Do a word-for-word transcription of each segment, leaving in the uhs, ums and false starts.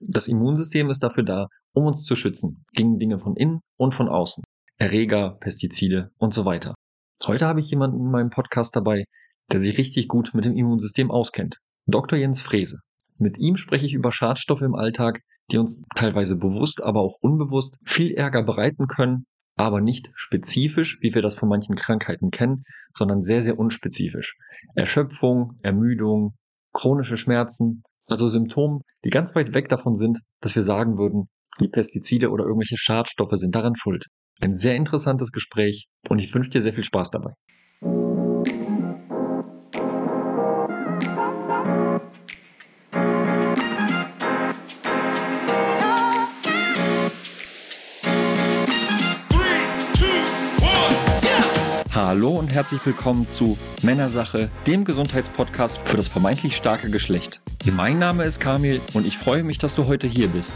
Das Immunsystem ist dafür da, um uns zu schützen, gegen Dinge von innen und von außen. Erreger, Pestizide und so weiter. Heute habe ich jemanden in meinem Podcast dabei, der sich richtig gut mit dem Immunsystem auskennt. Doktor Jens Frese. Mit ihm spreche ich über Schadstoffe im Alltag, die uns teilweise bewusst, aber auch unbewusst viel Ärger bereiten können, aber nicht spezifisch, wie wir das von manchen Krankheiten kennen, sondern sehr, sehr unspezifisch. Erschöpfung, Ermüdung, chronische Schmerzen, also Symptome, die ganz weit weg davon sind, dass wir sagen würden, die Pestizide oder irgendwelche Schadstoffe sind daran schuld. Ein sehr interessantes Gespräch und ich wünsche dir sehr viel Spaß dabei. Hallo und herzlich willkommen zu Männersache, dem Gesundheitspodcast für das vermeintlich starke Geschlecht. Mein Name ist Kamil und ich freue mich, dass du heute hier bist.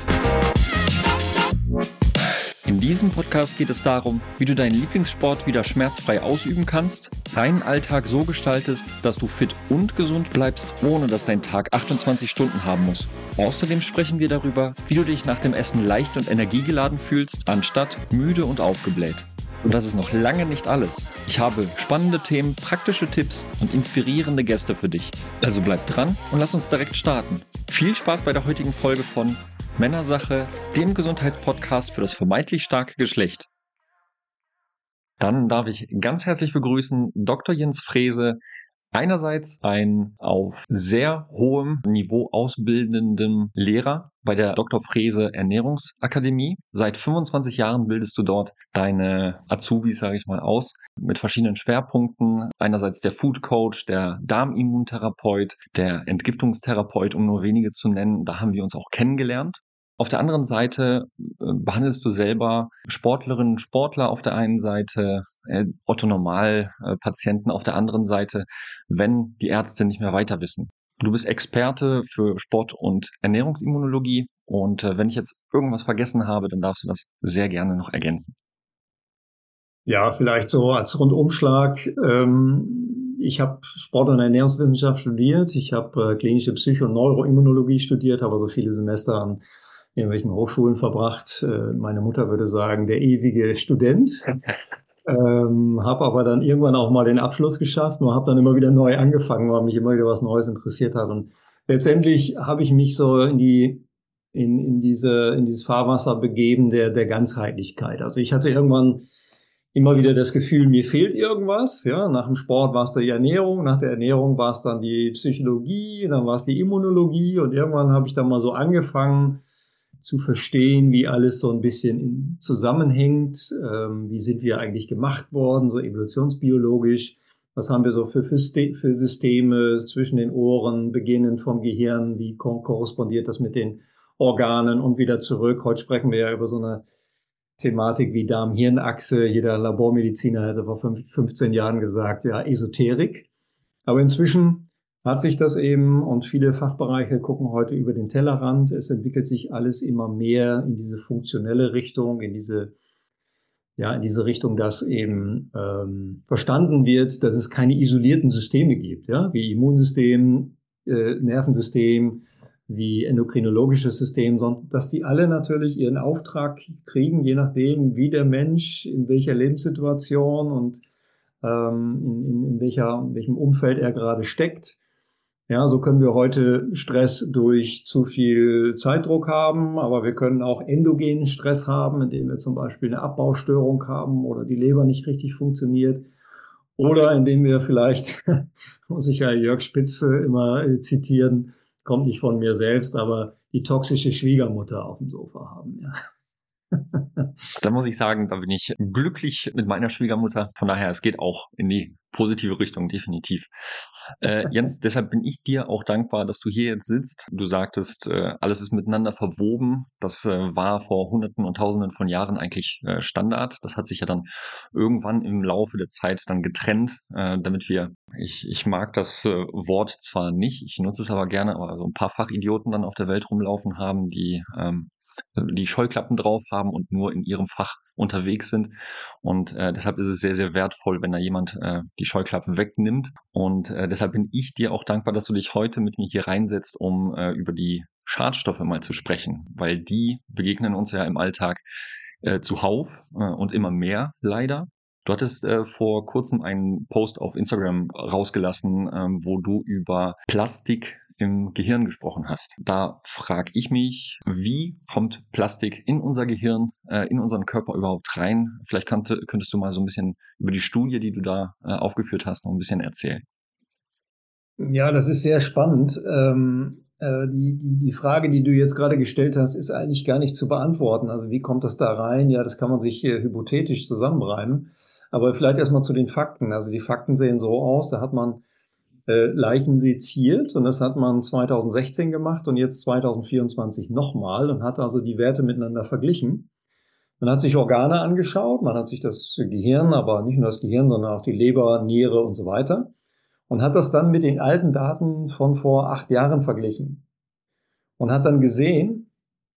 In diesem Podcast geht es darum, wie du deinen Lieblingssport wieder schmerzfrei ausüben kannst, deinen Alltag so gestaltest, dass du fit und gesund bleibst, ohne dass dein Tag achtundzwanzig Stunden haben muss. Außerdem sprechen wir darüber, wie du dich nach dem Essen leicht und energiegeladen fühlst, anstatt müde und aufgebläht. Und das ist noch lange nicht alles. Ich habe spannende Themen, praktische Tipps und inspirierende Gäste für dich. Also bleib dran und lass uns direkt starten. Viel Spaß bei der heutigen Folge von Männersache, dem Gesundheitspodcast für das vermeintlich starke Geschlecht. Dann darf ich ganz herzlich begrüßen Doktor Jens Frese, einerseits ein auf sehr hohem Niveau ausbildenden Lehrer bei der Doktor Frese Ernährungsakademie. Seit fünfundzwanzig Jahren bildest du dort deine Azubis, sage ich mal, aus, mit verschiedenen Schwerpunkten. Einerseits der Food Coach, der Darmimmuntherapeut, der Entgiftungstherapeut, um nur wenige zu nennen. Da haben wir uns auch kennengelernt. Auf der anderen Seite äh, behandelst du selber Sportlerinnen und Sportler auf der einen Seite, äh, Otto-Normal-Patienten auf der anderen Seite, wenn die Ärzte nicht mehr weiter wissen. Du bist Experte für Sport- und Ernährungsimmunologie und äh, wenn ich jetzt irgendwas vergessen habe, dann darfst du das sehr gerne noch ergänzen. Ja, vielleicht so als Rundumschlag. Ähm, ich habe Sport- und Ernährungswissenschaft studiert. Ich habe äh, klinische Psycho- und Neuroimmunologie studiert, habe also viele Semester an irgendwelchen Hochschulen verbracht. Äh, meine Mutter würde sagen, der ewige Student. ähm, habe aber dann irgendwann auch mal den Abschluss geschafft und habe dann immer wieder neu angefangen, weil mich immer wieder was Neues interessiert hat. Und letztendlich habe ich mich so in die in, in diese in dieses Fahrwasser begeben der der Ganzheitlichkeit. Also ich hatte irgendwann immer wieder das Gefühl, mir fehlt irgendwas. Ja, nach dem Sport war es die Ernährung, nach der Ernährung war es dann die Psychologie, dann war es die Immunologie und irgendwann habe ich dann mal so angefangen zu verstehen, wie alles so ein bisschen in, zusammenhängt. Ähm, wie sind wir eigentlich gemacht worden, so evolutionsbiologisch? Was haben wir so für, für, für Systeme zwischen den Ohren, beginnend vom Gehirn? Wie ko- korrespondiert das mit den Organen und wieder zurück? Heute sprechen wir ja über so eine Thematik wie Darm-Hirn-Achse. Jeder Labormediziner hätte vor fünfzehn Jahren gesagt, ja, Esoterik. Aber inzwischen hat sich das eben und viele Fachbereiche gucken heute über den Tellerrand. Es entwickelt sich alles immer mehr in diese funktionelle Richtung, in diese, ja, in diese Richtung, dass eben ähm, verstanden wird, dass es keine isolierten Systeme gibt, ja, wie Immunsystem, äh, Nervensystem, wie endokrinologisches System, sondern dass die alle natürlich ihren Auftrag kriegen, je nachdem, wie der Mensch, in welcher Lebenssituation und ähm, in, in, in, welcher, in welchem Umfeld er gerade steckt. Ja, so können wir heute Stress durch zu viel Zeitdruck haben, aber wir können auch endogenen Stress haben, indem wir zum Beispiel eine Abbaustörung haben oder die Leber nicht richtig funktioniert. Oder indem wir vielleicht, muss ich ja Jörg Spitze immer zitieren, kommt nicht von mir selbst, aber die toxische Schwiegermutter auf dem Sofa haben. Ja. Da muss ich sagen, da bin ich glücklich mit meiner Schwiegermutter. Von daher, es geht auch in die positive Richtung, definitiv. Äh, Jens, deshalb bin ich dir auch dankbar, dass du hier jetzt sitzt. Du sagtest, äh, alles ist miteinander verwoben. Das äh, war vor Hunderten und Tausenden von Jahren eigentlich äh, Standard. Das hat sich ja dann irgendwann im Laufe der Zeit dann getrennt, äh, damit wir, ich, ich mag das äh, Wort zwar nicht, ich nutze es aber gerne, aber so ein paar Fachidioten dann auf der Welt rumlaufen haben, die ähm, die Scheuklappen drauf haben und nur in ihrem Fach unterwegs sind. Und äh, deshalb ist es sehr, sehr wertvoll, wenn da jemand äh, die Scheuklappen wegnimmt. Und äh, deshalb bin ich dir auch dankbar, dass du dich heute mit mir hier reinsetzt, um äh, über die Schadstoffe mal zu sprechen, weil die begegnen uns ja im Alltag äh, zuhauf äh, und immer mehr leider. Du hattest äh, vor kurzem einen Post auf Instagram rausgelassen, ähm, wo du über Plastik im Gehirn gesprochen hast. Da frage ich mich, wie kommt Plastik in unser Gehirn, äh, in unseren Körper überhaupt rein? Vielleicht könnte, könntest du mal so ein bisschen über die Studie, die du da äh, aufgeführt hast, noch ein bisschen erzählen. Ja, das ist sehr spannend. Ähm, äh, die, die, die Frage, die du jetzt gerade gestellt hast, ist eigentlich gar nicht zu beantworten. Also wie kommt das da rein? Ja, das kann man sich äh, hypothetisch zusammenreimen. Aber vielleicht erstmal zu den Fakten. Also die Fakten sehen so aus, da hat man äh, Leichen seziert und das hat man zwanzig sechzehn gemacht und jetzt zwanzig vierundzwanzig nochmal und hat also die Werte miteinander verglichen. Man hat sich Organe angeschaut, man hat sich das Gehirn, aber nicht nur das Gehirn, sondern auch die Leber, Niere und so weiter und hat das dann mit den alten Daten von vor acht Jahren verglichen und hat dann gesehen,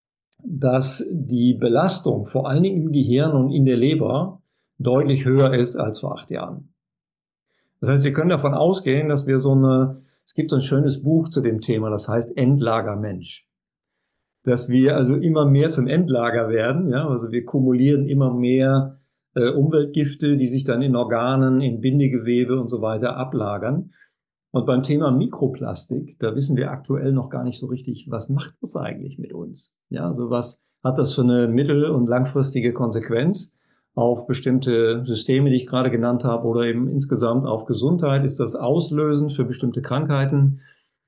dass die Belastung vor allen Dingen im Gehirn und in der Leber deutlich höher ist als vor acht Jahren. Das heißt, wir können davon ausgehen, dass wir so eine, es gibt so ein schönes Buch zu dem Thema, das heißt Endlager Mensch. Dass wir also immer mehr zum Endlager werden, ja, also wir kumulieren immer mehr äh, Umweltgifte, die sich dann in Organen, in Bindegewebe und so weiter ablagern. Und beim Thema Mikroplastik, da wissen wir aktuell noch gar nicht so richtig, was macht das eigentlich mit uns? Ja, also was hat das für eine mittel- und langfristige Konsequenz auf bestimmte Systeme, die ich gerade genannt habe, oder eben insgesamt auf Gesundheit? Ist das auslösend für bestimmte Krankheiten?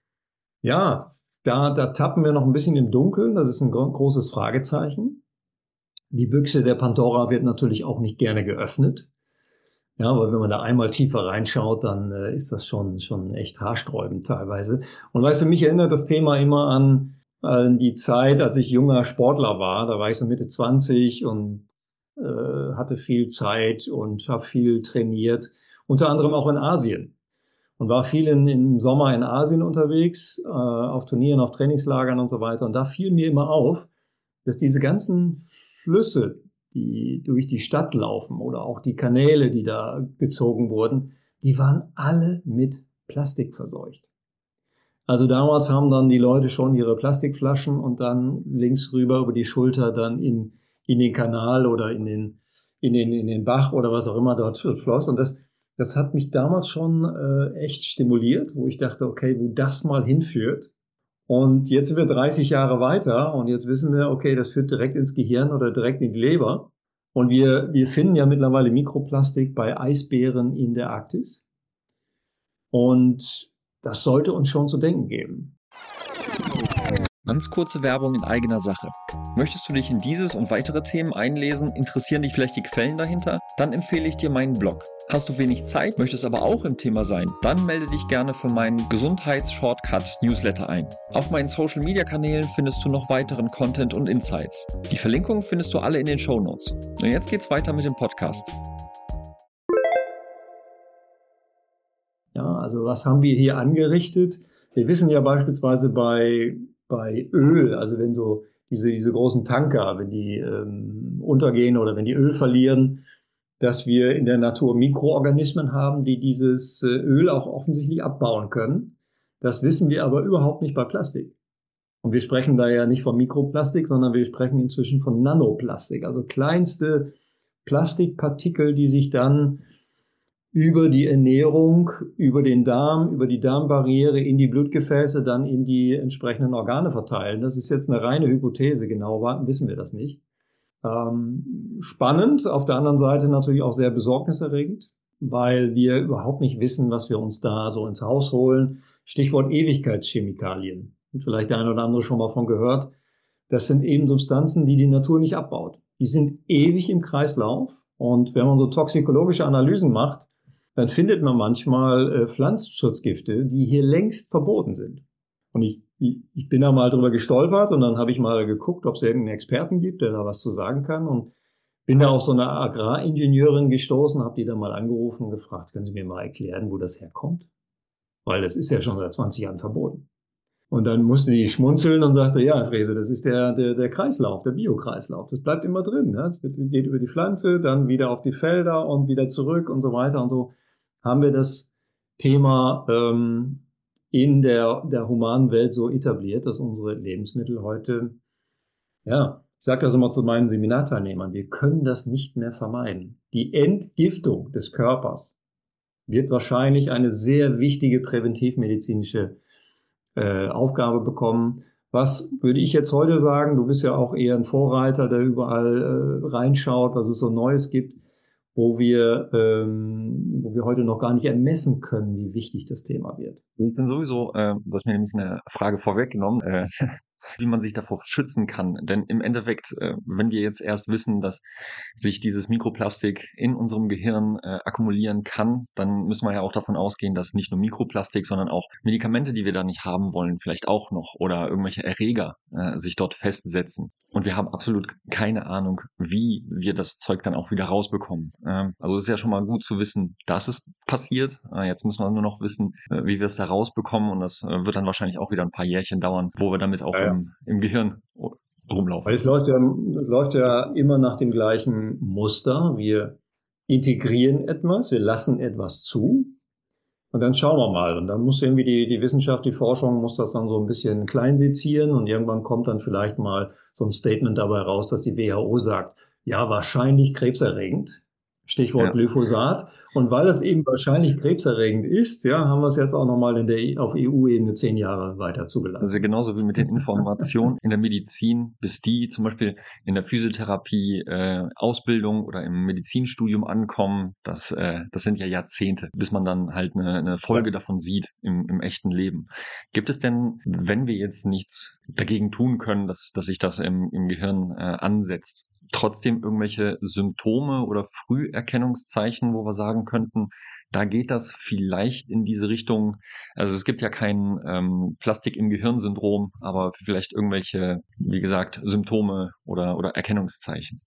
Ja, da, da tappen wir noch ein bisschen im Dunkeln. Das ist ein gro- großes Fragezeichen. Die Büchse der Pandora wird natürlich auch nicht gerne geöffnet. Ja, weil wenn man da einmal tiefer reinschaut, dann äh, ist das schon, schon echt haarsträubend teilweise. Und weißt du, mich erinnert das Thema immer an, an die Zeit, als ich junger Sportler war. Da war ich so Mitte zwanzig und äh, hatte viel Zeit und habe viel trainiert, unter anderem auch in Asien. Und war viel in, im Sommer in Asien unterwegs, äh, auf Turnieren, auf Trainingslagern und so weiter. Und da fiel mir immer auf, dass diese ganzen Flüsse, die durch die Stadt laufen oder auch die Kanäle, die da gezogen wurden, die waren alle mit Plastik verseucht. Also damals haben dann die Leute schon ihre Plastikflaschen und dann links rüber über die Schulter dann in, in den Kanal oder in den, in den, in den Bach oder was auch immer dort floss. Und das, das hat mich damals schon äh, echt stimuliert, wo ich dachte, okay, wo das mal hinführt. Und jetzt sind wir dreißig Jahre weiter und jetzt wissen wir, okay, das führt direkt ins Gehirn oder direkt in die Leber. Und wir, wir finden ja mittlerweile Mikroplastik bei Eisbären in der Arktis. Und das sollte uns schon zu denken geben. Ganz kurze Werbung in eigener Sache. Möchtest du dich in dieses und weitere Themen einlesen? Interessieren dich vielleicht die Quellen dahinter? Dann empfehle ich dir meinen Blog. Hast du wenig Zeit, möchtest aber auch im Thema sein? Dann melde dich gerne für meinen Gesundheits-Shortcut-Newsletter ein. Auf meinen Social-Media-Kanälen findest du noch weiteren Content und Insights. Die Verlinkungen findest du alle in den Shownotes. Und jetzt geht's weiter mit dem Podcast. Ja, also was haben wir hier angerichtet? Wir wissen ja beispielsweise bei, bei Öl, also wenn so diese, diese großen Tanker, wenn die ähm, untergehen oder wenn die Öl verlieren, dass wir in der Natur Mikroorganismen haben, die dieses äh, Öl auch offensichtlich abbauen können. Das wissen wir aber überhaupt nicht bei Plastik. Und wir sprechen da ja nicht von Mikroplastik, sondern wir sprechen inzwischen von Nanoplastik, also kleinste Plastikpartikel, die sich dann über die Ernährung, über den Darm, über die Darmbarriere in die Blutgefäße, dann in die entsprechenden Organe verteilen. Das ist jetzt eine reine Hypothese, genau wissen wir das nicht. Ähm, spannend, auf der anderen Seite natürlich auch sehr besorgniserregend, weil wir überhaupt nicht wissen, was wir uns da so ins Haus holen. Stichwort Ewigkeitschemikalien. Und vielleicht der eine oder andere schon mal von gehört. Das sind eben Substanzen, die die Natur nicht abbaut. Die sind ewig im Kreislauf. Und wenn man so toxikologische Analysen macht, dann findet man manchmal äh, Pflanzenschutzgifte, die hier längst verboten sind. Und ich, ich, ich bin da mal drüber gestolpert und dann habe ich mal geguckt, ob es irgendeinen Experten gibt, der da was zu sagen kann. Und bin da auf so eine Agraringenieurin gestoßen, habe die dann mal angerufen und gefragt, können Sie mir mal erklären, wo das herkommt? Weil das ist ja schon seit zwanzig Jahren verboten. Und dann musste die schmunzeln und sagte, ja, Frese, das ist der, der, der Kreislauf, der Biokreislauf. Das bleibt immer drin. Ne? Das geht über die Pflanze, dann wieder auf die Felder und wieder zurück und so weiter. Und so haben wir das Thema ähm, in der, der humanen Welt so etabliert, dass unsere Lebensmittel heute, ja, ich sage das immer zu meinen Seminarteilnehmern, wir können das nicht mehr vermeiden. Die Entgiftung des Körpers wird wahrscheinlich eine sehr wichtige präventivmedizinische äh, Aufgabe bekommen. Was würde ich jetzt heute sagen? Du bist ja auch eher ein Vorreiter, der überall äh, reinschaut, was es so Neues gibt, wo wir, ähm, wo wir heute noch gar nicht ermessen können, wie wichtig das Thema wird. Ich bin sowieso, äh, du hast mir nämlich eine Frage vorweggenommen, äh, wie man sich davor schützen kann. Denn im Endeffekt, äh, wenn wir jetzt erst wissen, dass sich dieses Mikroplastik in unserem Gehirn äh, akkumulieren kann, dann müssen wir ja auch davon ausgehen, dass nicht nur Mikroplastik, sondern auch Medikamente, die wir da nicht haben wollen, vielleicht auch noch oder irgendwelche Erreger äh, sich dort festsetzen. Und wir haben absolut keine Ahnung, wie wir das Zeug dann auch wieder rausbekommen. Ähm, also es ist ja schon mal gut zu wissen, dass es passiert. Äh, jetzt müssen wir nur noch wissen, äh, wie wir es da rausbekommen. Und das äh, wird dann wahrscheinlich auch wieder ein paar Jährchen dauern, wo wir damit auch Ja, ja. im, im Gehirn rumlaufen. Weil es läuft ja, es läuft ja immer nach dem gleichen Muster. Wir integrieren etwas, wir lassen etwas zu und dann schauen wir mal. Und dann muss irgendwie die, die Wissenschaft, die Forschung muss das dann so ein bisschen klein sezieren und irgendwann kommt dann vielleicht mal so ein Statement dabei raus, dass die W H O sagt, ja, wahrscheinlich krebserregend. Stichwort Ja. Glyphosat. Und weil es eben wahrscheinlich krebserregend ist, ja, haben wir es jetzt auch nochmal in der, auf E U-Ebene zehn Jahre weiter zugelassen. Also genauso wie mit den Informationen in der Medizin, bis die zum Beispiel in der Physiotherapie äh, Ausbildung oder im Medizinstudium ankommen, das, äh, das sind ja Jahrzehnte, bis man dann halt eine, eine Folge ja. davon sieht im, im echten Leben. Gibt es denn, wenn wir jetzt nichts dagegen tun können, dass, dass sich das im, im Gehirn äh, ansetzt, trotzdem irgendwelche Symptome oder Früherkennungszeichen, wo wir sagen könnten, da geht das vielleicht in diese Richtung. Also es gibt ja kein ähm, Plastik im Gehirn-Syndrom, aber vielleicht irgendwelche, wie gesagt, Symptome oder, oder Erkennungszeichen.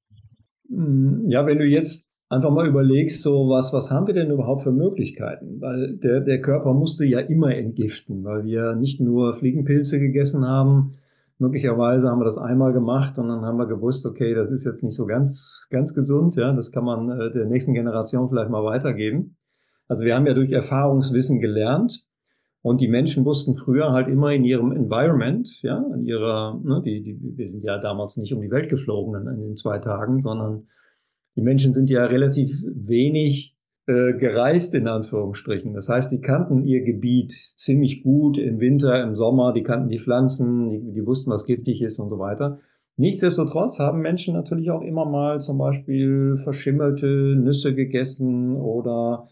Ja, wenn du jetzt einfach mal überlegst, so was, was haben wir denn überhaupt für Möglichkeiten? Weil der, der Körper musste ja immer entgiften, weil wir nicht nur Fliegenpilze gegessen haben. Möglicherweise haben wir das einmal gemacht und dann haben wir gewusst, okay, das ist jetzt nicht so ganz, ganz gesund. Ja, das kann man äh, der nächsten Generation vielleicht mal weitergeben. Also wir haben ja durch Erfahrungswissen gelernt und die Menschen wussten früher halt immer in ihrem Environment, ja, in ihrer, ne, die, die, wir sind ja damals nicht um die Welt geflogen in, in den zwei Tagen, sondern die Menschen sind ja relativ wenig äh, gereist, in Anführungsstrichen. Das heißt, die kannten ihr Gebiet ziemlich gut im Winter, im Sommer, die kannten die Pflanzen, die, die wussten, was giftig ist und so weiter. Nichtsdestotrotz haben Menschen natürlich auch immer mal zum Beispiel verschimmelte Nüsse gegessen oder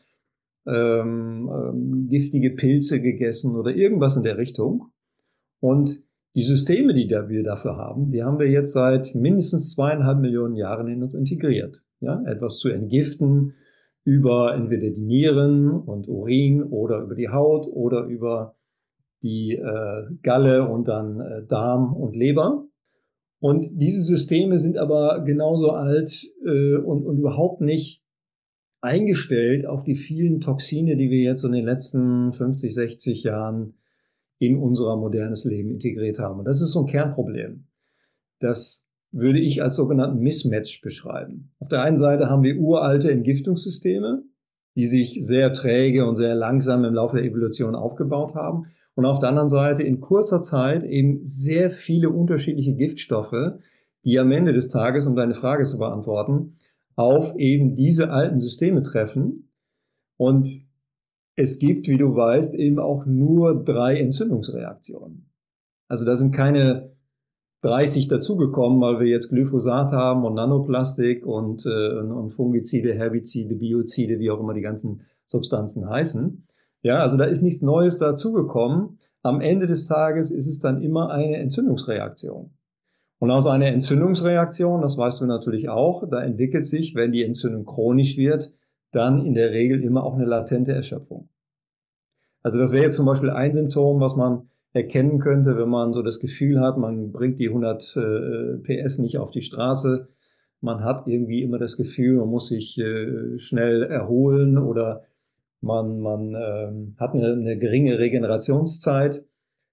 ähm, ähm, giftige Pilze gegessen oder irgendwas in der Richtung. Und die Systeme, die da wir dafür haben, die haben wir jetzt seit mindestens zweieinhalb Millionen Jahren in uns integriert. Ja, etwas zu entgiften über entweder die Nieren und Urin oder über die Haut oder über die äh, Galle und dann äh, Darm und Leber. Und diese Systeme sind aber genauso alt äh, und, und überhaupt nicht eingestellt auf die vielen Toxine, die wir jetzt in den letzten fünfzig, sechzig Jahren in unser modernes Leben integriert haben. Und das ist so ein Kernproblem. Das würde ich als sogenannten Mismatch beschreiben. Auf der einen Seite haben wir uralte Entgiftungssysteme, die sich sehr träge und sehr langsam im Laufe der Evolution aufgebaut haben. Und auf der anderen Seite in kurzer Zeit eben sehr viele unterschiedliche Giftstoffe, die am Ende des Tages, um deine Frage zu beantworten, auf eben diese alten Systeme treffen. Und es gibt, wie du weißt, eben auch nur drei Entzündungsreaktionen. Also da sind keine dreißig dazugekommen, weil wir jetzt Glyphosat haben und Nanoplastik und, äh, und Fungizide, Herbizide, Biozide, wie auch immer die ganzen Substanzen heißen. Ja, also da ist nichts Neues dazugekommen. Am Ende des Tages ist es dann immer eine Entzündungsreaktion. Und aus einer Entzündungsreaktion, das weißt du natürlich auch, da entwickelt sich, wenn die Entzündung chronisch wird, dann in der Regel immer auch eine latente Erschöpfung. Also das wäre jetzt zum Beispiel ein Symptom, was man erkennen könnte, wenn man so das Gefühl hat, man bringt die hundert äh, P S nicht auf die Straße. Man hat irgendwie immer das Gefühl, man muss sich äh, schnell erholen oder man, man äh, hat eine, eine geringe Regenerationszeit.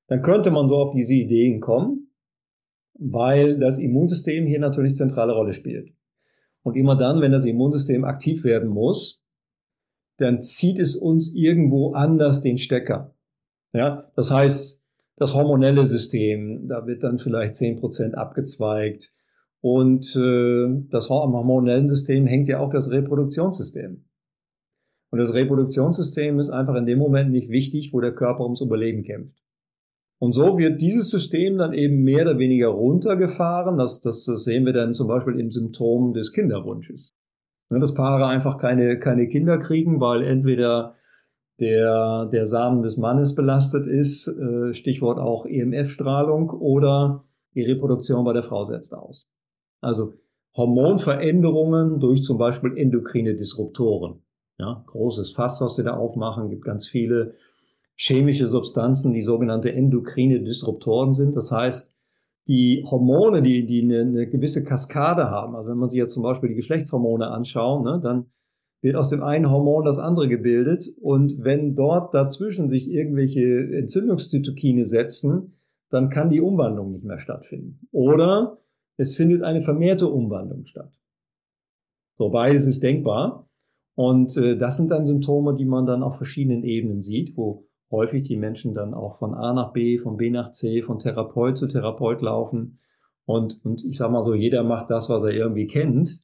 dann könnte man so auf diese Ideen kommen, weil das Immunsystem hier natürlich zentrale Rolle spielt. Und immer dann, wenn das Immunsystem aktiv werden muss, dann zieht es uns irgendwo anders den Stecker. Ja, das heißt, das hormonelle System, da wird dann vielleicht zehn Prozent abgezweigt. Und äh, das am hormonellen System hängt ja auch das Reproduktionssystem. Und das Reproduktionssystem ist einfach in dem Moment nicht wichtig, wo der Körper ums Überleben kämpft. Und so wird dieses System dann eben mehr oder weniger runtergefahren. Das, das, das sehen wir dann zum Beispiel im Symptom des Kinderwunsches. Ja, dass Paare einfach keine, keine Kinder kriegen, weil entweder der, der Samen des Mannes belastet ist, äh, Stichwort auch E M F-Strahlung, oder die Reproduktion bei der Frau setzt aus. Also Hormonveränderungen durch zum Beispiel endokrine Disruptoren. Ja, großes Fass, was wir da aufmachen, gibt ganz viele chemische Substanzen, die sogenannte endokrine Disruptoren sind. Das heißt, die Hormone, die, die eine, eine gewisse Kaskade haben, also wenn man sich jetzt zum Beispiel die Geschlechtshormone anschaut, ne, dann wird aus dem einen Hormon das andere gebildet. Und wenn dort dazwischen sich irgendwelche Entzündungszytokine setzen, dann kann die Umwandlung nicht mehr stattfinden. Oder es findet eine vermehrte Umwandlung statt. So, beides ist denkbar. Und äh, das sind dann Symptome, die man dann auf verschiedenen Ebenen sieht, wo häufig die Menschen dann auch von A nach B, von B nach C, von Therapeut zu Therapeut laufen. Und, und ich sage mal so, jeder macht das, was er irgendwie kennt.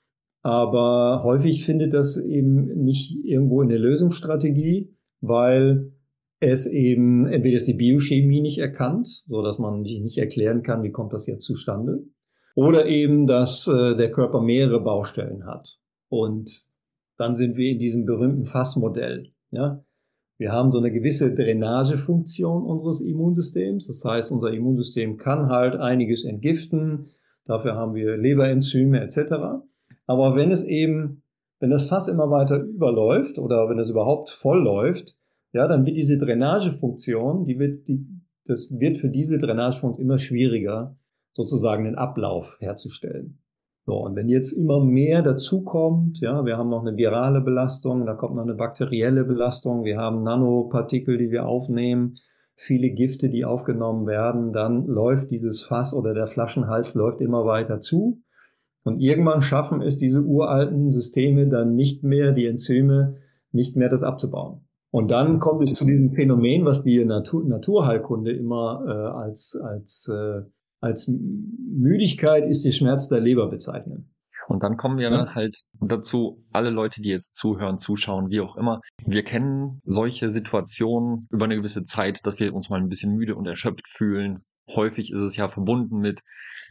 Aber häufig findet das eben nicht irgendwo in der Lösungsstrategie, weil es eben, entweder ist die Biochemie nicht erkannt, so dass man sich nicht erklären kann, wie kommt das jetzt zustande, oder eben, dass äh, der Körper mehrere Baustellen hat. Und dann sind wir in diesem berühmten Fassmodell. Ja? Wir haben so eine gewisse Drainagefunktion unseres Immunsystems. Das heißt, unser Immunsystem kann halt einiges entgiften. Dafür haben wir Leberenzyme et cetera. Aber wenn es eben, wenn das Fass immer weiter überläuft oder wenn es überhaupt voll läuft, ja, dann wird diese Drainagefunktion, die wird, die, das wird für diese Drainagefunktion immer schwieriger, sozusagen den Ablauf herzustellen. So, und wenn jetzt immer mehr dazukommt, ja, wir haben noch eine virale Belastung, da kommt noch eine bakterielle Belastung, wir haben Nanopartikel, die wir aufnehmen, viele Gifte, die aufgenommen werden, dann läuft dieses Fass oder der Flaschenhals läuft immer weiter zu. Und irgendwann schaffen es diese uralten Systeme dann nicht mehr, die Enzyme, nicht mehr das abzubauen. Und dann kommt es zu diesem Phänomen, was die Natur, Naturheilkunde immer äh, als, als, äh, als Müdigkeit ist der Schmerz der Leber bezeichnen. Und dann kommen wir Ja. halt dazu, alle Leute, die jetzt zuhören, zuschauen, wie auch immer, wir kennen solche Situationen über eine gewisse Zeit, dass wir uns mal ein bisschen müde und erschöpft fühlen. Häufig ist es ja verbunden mit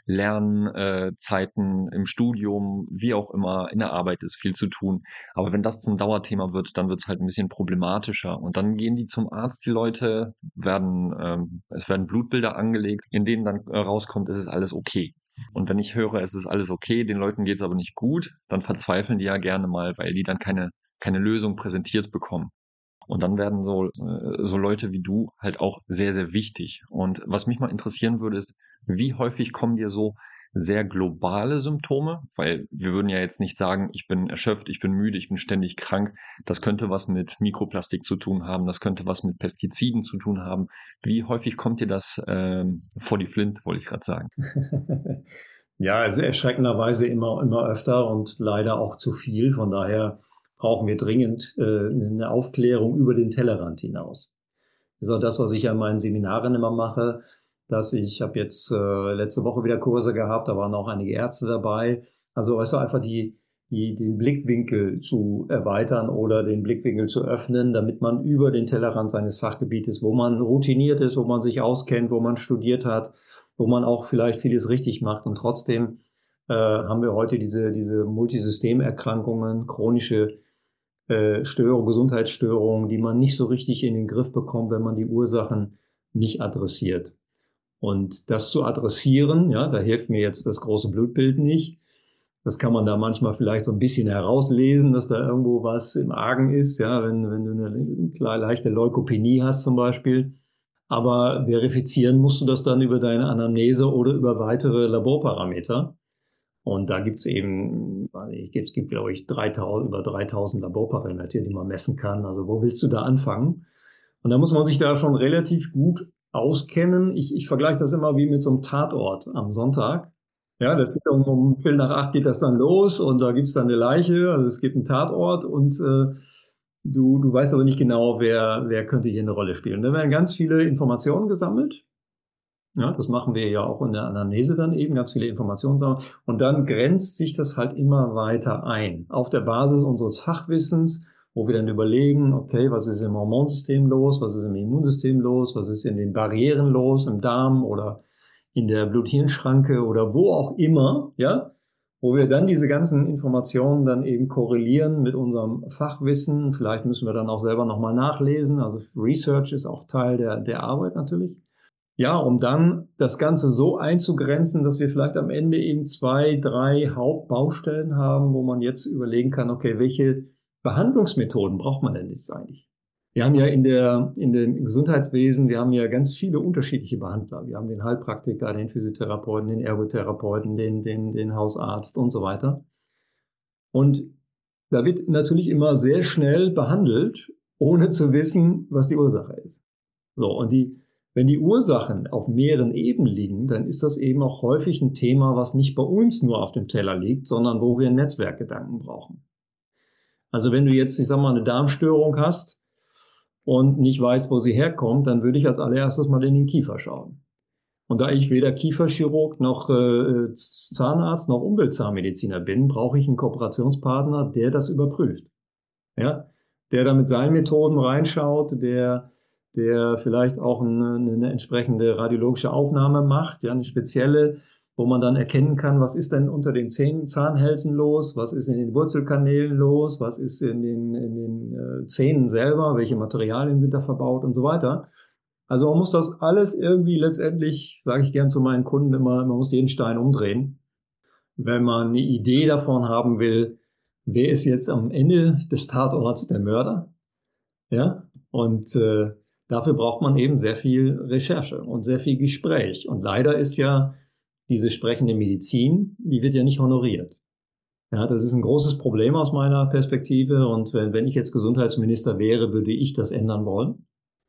Lernzeiten äh, im Studium, wie auch immer, in der Arbeit ist viel zu tun. Aber wenn das zum Dauerthema wird, dann wird es halt ein bisschen problematischer. Und dann gehen die zum Arzt, die Leute, werden, ähm, es werden Blutbilder angelegt, in denen dann äh, rauskommt, es ist alles okay. Und wenn ich höre, es ist alles okay, den Leuten geht es aber nicht gut, dann verzweifeln die ja gerne mal, weil die dann keine, keine Lösung präsentiert bekommen. Und dann werden so, äh, so Leute wie du halt auch sehr, sehr wichtig. Und was mich mal interessieren würde, ist, wie häufig kommen dir so sehr globale Symptome? Weil wir würden ja jetzt nicht sagen, ich bin erschöpft, ich bin müde, ich bin ständig krank. Das könnte was mit Mikroplastik zu tun haben, das könnte was mit Pestiziden zu tun haben. Wie häufig kommt dir das ähm, vor die Flint, wollte ich gerade sagen? Ja, also erschreckenderweise immer, immer öfter und leider auch zu viel. Von daher brauchen wir dringend äh, eine Aufklärung über den Tellerrand hinaus. Das ist auch das, was ich an meinen Seminaren immer mache, dass ich, ich habe jetzt äh, letzte Woche wieder Kurse gehabt, da waren auch einige Ärzte dabei. Also weißt du, einfach die, die, den Blickwinkel zu erweitern oder den Blickwinkel zu öffnen, damit man über den Tellerrand seines Fachgebietes, wo man routiniert ist, wo man sich auskennt, wo man studiert hat, wo man auch vielleicht vieles richtig macht und trotzdem äh, haben wir heute diese, diese Multisystemerkrankungen, chronische äh, Störungen, Gesundheitsstörungen, die man nicht so richtig in den Griff bekommt, wenn man die Ursachen nicht adressiert. Und das zu adressieren, ja, da hilft mir jetzt das große Blutbild nicht. Das kann man da manchmal vielleicht so ein bisschen herauslesen, dass da irgendwo was im Argen ist, ja, wenn, wenn du eine leichte Leukopenie hast zum Beispiel. Aber verifizieren musst du das dann über deine Anamnese oder über weitere Laborparameter. Und da gibt's eben, es gibt, gibt glaube ich, dreitausend, über dreitausend Laborparameter, die man messen kann. Also wo willst du da anfangen? Und da muss man sich da schon relativ gut auskennen. Ich, ich vergleiche das immer wie mit so einem Tatort am Sonntag. Ja, das geht um, um Viertel nach acht geht das dann los und da gibt's dann eine Leiche, also es gibt einen Tatort und äh, du, du weißt aber nicht genau, wer, wer könnte hier eine Rolle spielen. Da werden ganz viele Informationen gesammelt. Ja, das machen wir ja auch in der Anamnese dann eben, ganz viele Informationen sammeln. Und dann grenzt sich das halt immer weiter ein. Auf der Basis unseres Fachwissens, wo wir dann überlegen, okay, was ist im Hormonsystem los, was ist im Immunsystem los, was ist in den Barrieren los, im Darm oder in der Blut-Hirn-Schranke oder wo auch immer, ja, wo wir dann diese ganzen Informationen dann eben korrelieren mit unserem Fachwissen. Vielleicht müssen wir dann auch selber nochmal nachlesen. Also Research ist auch Teil der, der Arbeit natürlich. Ja, um dann das Ganze so einzugrenzen, dass wir vielleicht am Ende eben zwei, drei Hauptbaustellen haben, wo man jetzt überlegen kann, okay, welche Behandlungsmethoden braucht man denn jetzt eigentlich? Wir haben ja in der, in dem Gesundheitswesen, wir haben ja ganz viele unterschiedliche Behandler. Wir haben den Heilpraktiker, den Physiotherapeuten, den Ergotherapeuten, den, den, den Hausarzt und so weiter. Und da wird natürlich immer sehr schnell behandelt, ohne zu wissen, was die Ursache ist. So, und die, wenn die Ursachen auf mehreren Ebenen liegen, dann ist das eben auch häufig ein Thema, was nicht bei uns nur auf dem Teller liegt, sondern wo wir einen Netzwerkgedanken brauchen. Also wenn du jetzt, ich sag mal, eine Darmstörung hast und nicht weißt, wo sie herkommt, dann würde ich als allererstes mal in den Kiefer schauen. Und da ich weder Kieferchirurg noch äh, Zahnarzt noch Umweltzahnmediziner bin, brauche ich einen Kooperationspartner, der das überprüft. Ja, der da mit seinen Methoden reinschaut, der der vielleicht auch eine, eine entsprechende radiologische Aufnahme macht, ja, eine spezielle, wo man dann erkennen kann, was ist denn unter den Zähnen, Zahnhälsen los, was ist in den Wurzelkanälen los, was ist in den, in den äh, Zähnen selber, welche Materialien sind da verbaut und so weiter. Also man muss das alles irgendwie letztendlich, sage ich gern zu meinen Kunden immer, man muss jeden Stein umdrehen, wenn man eine Idee davon haben will, wer ist jetzt am Ende des Tatorts der Mörder, ja, und äh, dafür braucht man eben sehr viel Recherche und sehr viel Gespräch. Und leider ist ja diese sprechende Medizin, die wird ja nicht honoriert. Ja, das ist ein großes Problem aus meiner Perspektive. Und wenn, wenn ich jetzt Gesundheitsminister wäre, würde ich das ändern wollen.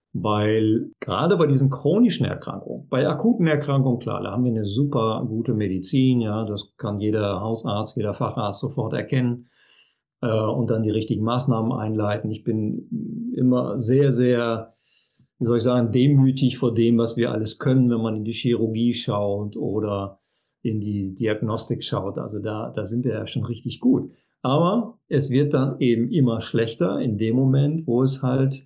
Weil gerade bei diesen chronischen Erkrankungen, bei akuten Erkrankungen, klar, da haben wir eine super gute Medizin. Ja, das kann jeder Hausarzt, jeder Facharzt sofort erkennen äh, und dann die richtigen Maßnahmen einleiten. Ich bin immer sehr, sehr wie soll ich sagen, demütig vor dem, was wir alles können, wenn man in die Chirurgie schaut oder in die Diagnostik schaut. Also da, da sind wir ja schon richtig gut. Aber es wird dann eben immer schlechter in dem Moment, wo es halt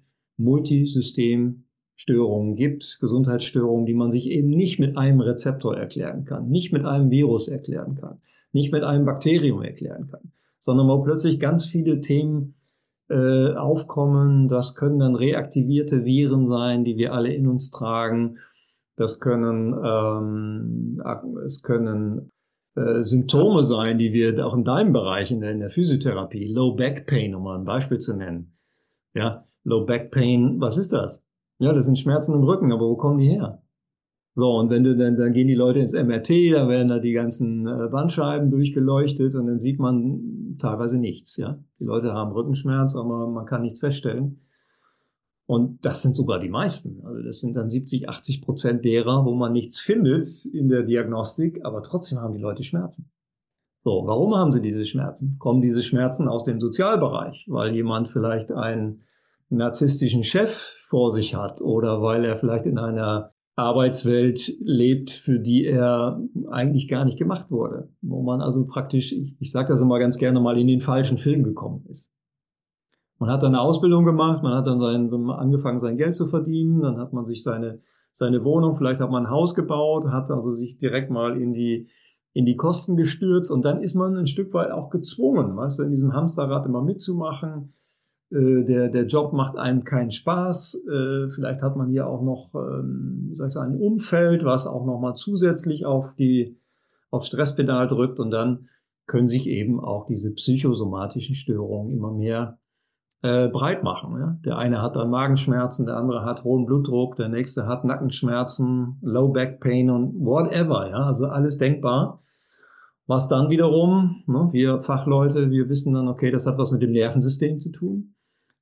Multisystemstörungen gibt, Gesundheitsstörungen, die man sich eben nicht mit einem Rezeptor erklären kann, nicht mit einem Virus erklären kann, nicht mit einem Bakterium erklären kann, sondern wo plötzlich ganz viele Themen Äh, aufkommen. Das können dann reaktivierte Viren sein, die wir alle in uns tragen. Das können, ähm, es können äh, Symptome sein, die wir auch in deinem Bereich, in der, in der Physiotherapie, Low Back Pain, um mal ein Beispiel zu nennen. Ja, Low Back Pain, was ist das? Ja, das sind Schmerzen im Rücken, aber wo kommen die her? So, und wenn du dann, dann gehen die Leute ins M R T, da werden da die ganzen äh, Bandscheiben durchgeleuchtet und dann sieht man teilweise nichts, ja. Die Leute haben Rückenschmerz, aber man kann nichts feststellen. Und das sind sogar die meisten. Also das sind dann siebzig, achtzig Prozent derer, wo man nichts findet in der Diagnostik, aber trotzdem haben die Leute Schmerzen. So, warum haben sie diese Schmerzen? Kommen diese Schmerzen aus dem Sozialbereich, weil jemand vielleicht einen narzisstischen Chef vor sich hat oder weil er vielleicht in einer Arbeitswelt lebt, für die er eigentlich gar nicht gemacht wurde. Wo man also praktisch, ich, ich sage das immer ganz gerne mal, in den falschen Film gekommen ist. Man hat dann eine Ausbildung gemacht, man hat dann sein, angefangen, sein Geld zu verdienen, dann hat man sich seine, seine Wohnung, vielleicht hat man ein Haus gebaut, hat also sich direkt mal in die, in die Kosten gestürzt und dann ist man ein Stück weit auch gezwungen, weißt du, in diesem Hamsterrad immer mitzumachen. Der, der Job macht einem keinen Spaß. Vielleicht hat man hier auch noch, wie soll ich sagen, ein Umfeld, was auch nochmal zusätzlich auf die, aufs Stresspedal drückt. Und dann können sich eben auch diese psychosomatischen Störungen immer mehr äh, breit machen. Ja? Der eine hat dann Magenschmerzen, der andere hat hohen Blutdruck, der nächste hat Nackenschmerzen, Low Back Pain und whatever. Ja? Also alles denkbar. Was dann wiederum, ne, wir Fachleute, wir wissen dann, okay, das hat was mit dem Nervensystem zu tun.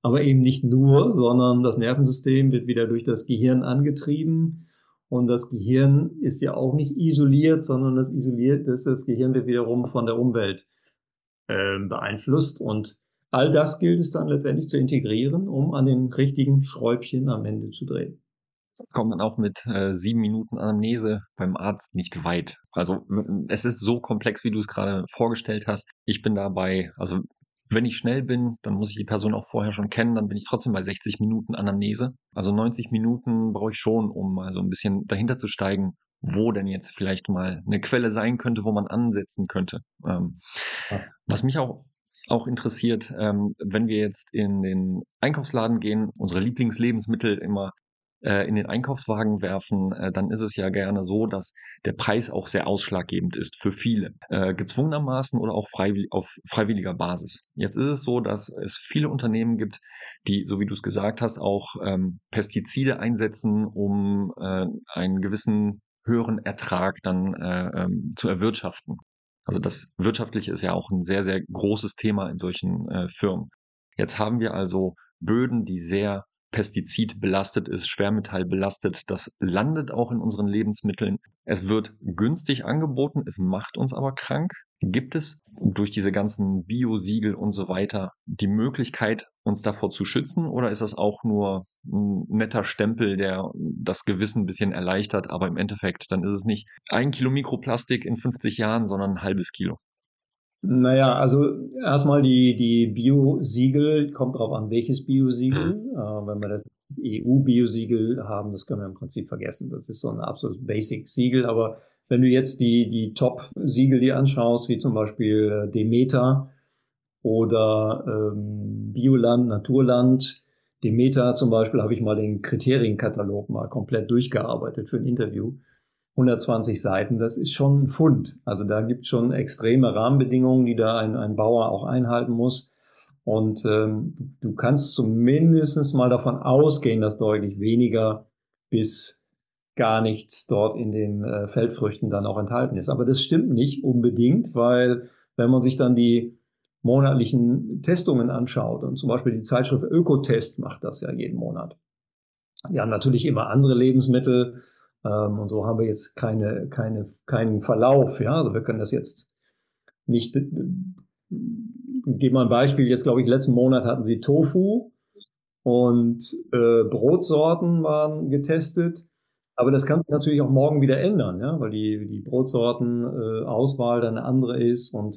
Aber eben nicht nur, sondern das Nervensystem wird wieder durch das Gehirn angetrieben. Und das Gehirn ist ja auch nicht isoliert, sondern das isoliert ist, das Gehirn wird wiederum von der Umwelt äh, beeinflusst. Und all das gilt es dann letztendlich zu integrieren, um an den richtigen Schräubchen am Ende zu drehen. Kommt man auch mit äh, sieben Minuten Anamnese beim Arzt nicht weit. Also es ist so komplex, wie du es gerade vorgestellt hast. Ich bin dabei, also wenn ich schnell bin, dann muss ich die Person auch vorher schon kennen, dann bin ich trotzdem bei sechzig Minuten Anamnese. Also neunzig Minuten brauche ich schon, um mal so ein bisschen dahinter zu steigen, wo denn jetzt vielleicht mal eine Quelle sein könnte, wo man ansetzen könnte. Ähm, Ja. Was mich auch auch interessiert, ähm, wenn wir jetzt in den Einkaufsladen gehen, unsere Lieblingslebensmittel immer äh, in den Einkaufswagen werfen, äh, dann ist es ja gerne so, dass der Preis auch sehr ausschlaggebend ist für viele, äh, gezwungenermaßen oder auch freiwillig, auf freiwilliger Basis. Jetzt ist es so, dass es viele Unternehmen gibt, die, so wie du es gesagt hast, auch ähm, Pestizide einsetzen, um äh, einen gewissen höheren Ertrag dann äh, ähm, zu erwirtschaften. Also das Wirtschaftliche ist ja auch ein sehr, sehr großes Thema in solchen äh, Firmen. Jetzt haben wir also Böden, die sehr pestizidbelastet ist, schwermetallbelastet. Das landet auch in unseren Lebensmitteln. Es wird günstig angeboten, es macht uns aber krank. Gibt es durch diese ganzen Bio-Siegel und so weiter die Möglichkeit, uns davor zu schützen? Oder ist das auch nur ein netter Stempel, der das Gewissen ein bisschen erleichtert, aber im Endeffekt, dann ist es nicht ein Kilo Mikroplastik in fünfzig Jahren, sondern ein halbes Kilo? Naja, also erstmal die, die Bio-Siegel, kommt drauf an, welches Bio-Siegel. Mhm. Äh, wenn wir das E U-Bio-Siegel haben, das können wir im Prinzip vergessen. Das ist so ein absolutes Basic-Siegel. Aber wenn du jetzt die, die Top-Siegel dir anschaust, wie zum Beispiel äh, Demeter oder ähm, Bioland, Naturland, Demeter zum Beispiel, habe ich mal den Kriterienkatalog mal komplett durchgearbeitet für ein Interview. hundertzwanzig Seiten, das ist schon ein Fund. Also da gibt es schon extreme Rahmenbedingungen, die da ein, ein Bauer auch einhalten muss. Und ähm, du kannst zumindest mal davon ausgehen, dass deutlich weniger bis gar nichts dort in den äh, Feldfrüchten dann auch enthalten ist. Aber das stimmt nicht unbedingt, weil wenn man sich dann die monatlichen Testungen anschaut und zum Beispiel die Zeitschrift Ökotest macht das ja jeden Monat. Die haben natürlich immer andere Lebensmittel, ähm, und so haben wir jetzt keine, keine, keinen Verlauf. Ja, also wir können das jetzt nicht. Ich gebe mal ein Beispiel. Jetzt glaube ich, letzten Monat hatten sie Tofu und äh, Brotsorten waren getestet. Aber das kann sich natürlich auch morgen wieder ändern, ja, weil die, die Brotsorten äh, Auswahl dann eine andere ist und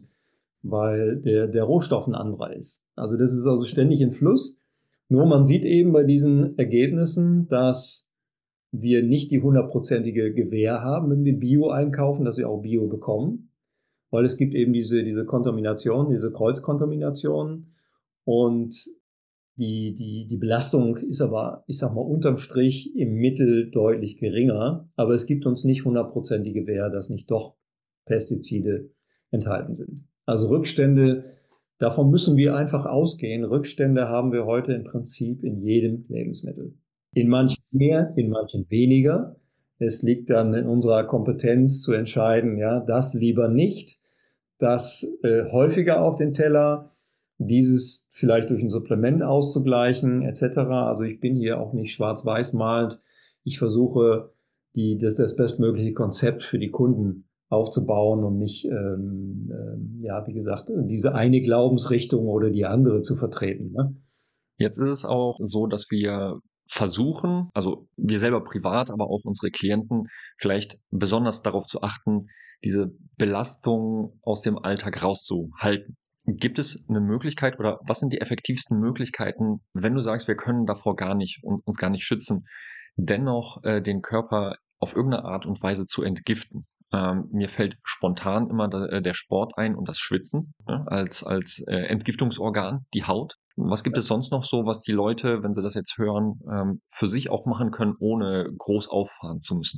weil der, der Rohstoff ein anderer ist. Also das ist also ständig in Fluss. Nur man sieht eben bei diesen Ergebnissen, dass wir nicht die hundertprozentige Gewähr haben, wenn wir Bio einkaufen, dass wir auch Bio bekommen, weil es gibt eben diese, diese Kontamination, diese Kreuzkontamination und die, die, die Belastung ist aber, ich sag mal, unterm Strich im Mittel deutlich geringer, aber es gibt uns nicht hundertprozentige Gewähr, dass nicht doch Pestizide enthalten sind. Also Rückstände, davon müssen wir einfach ausgehen. Rückstände haben wir heute im Prinzip in jedem Lebensmittel. In manchen mehr, in manchen weniger. Es liegt dann in unserer Kompetenz zu entscheiden, ja, das lieber nicht, das äh, häufiger auf den Teller, dieses vielleicht durch ein Supplement auszugleichen, et cetera. Also ich bin hier auch nicht schwarz-weiß malend. Ich versuche, die, das, das bestmögliche Konzept für die Kunden aufzubauen und nicht, ähm, ähm, ja, wie gesagt, diese eine Glaubensrichtung oder die andere zu vertreten. Ne? Jetzt ist es auch so, dass wir versuchen, also wir selber privat, aber auch unsere Klienten, vielleicht besonders darauf zu achten, diese Belastung aus dem Alltag rauszuhalten. Gibt es eine Möglichkeit oder was sind die effektivsten Möglichkeiten, wenn du sagst, wir können davor gar nicht und uns gar nicht schützen, dennoch äh, den Körper auf irgendeine Art und Weise zu entgiften? Ähm, mir fällt spontan immer da, äh, der Sport ein und das Schwitzen, ne, als, als äh, Entgiftungsorgan, die Haut. Was gibt es sonst noch so, was die Leute, wenn sie das jetzt hören, ähm, für sich auch machen können, ohne groß auffahren zu müssen?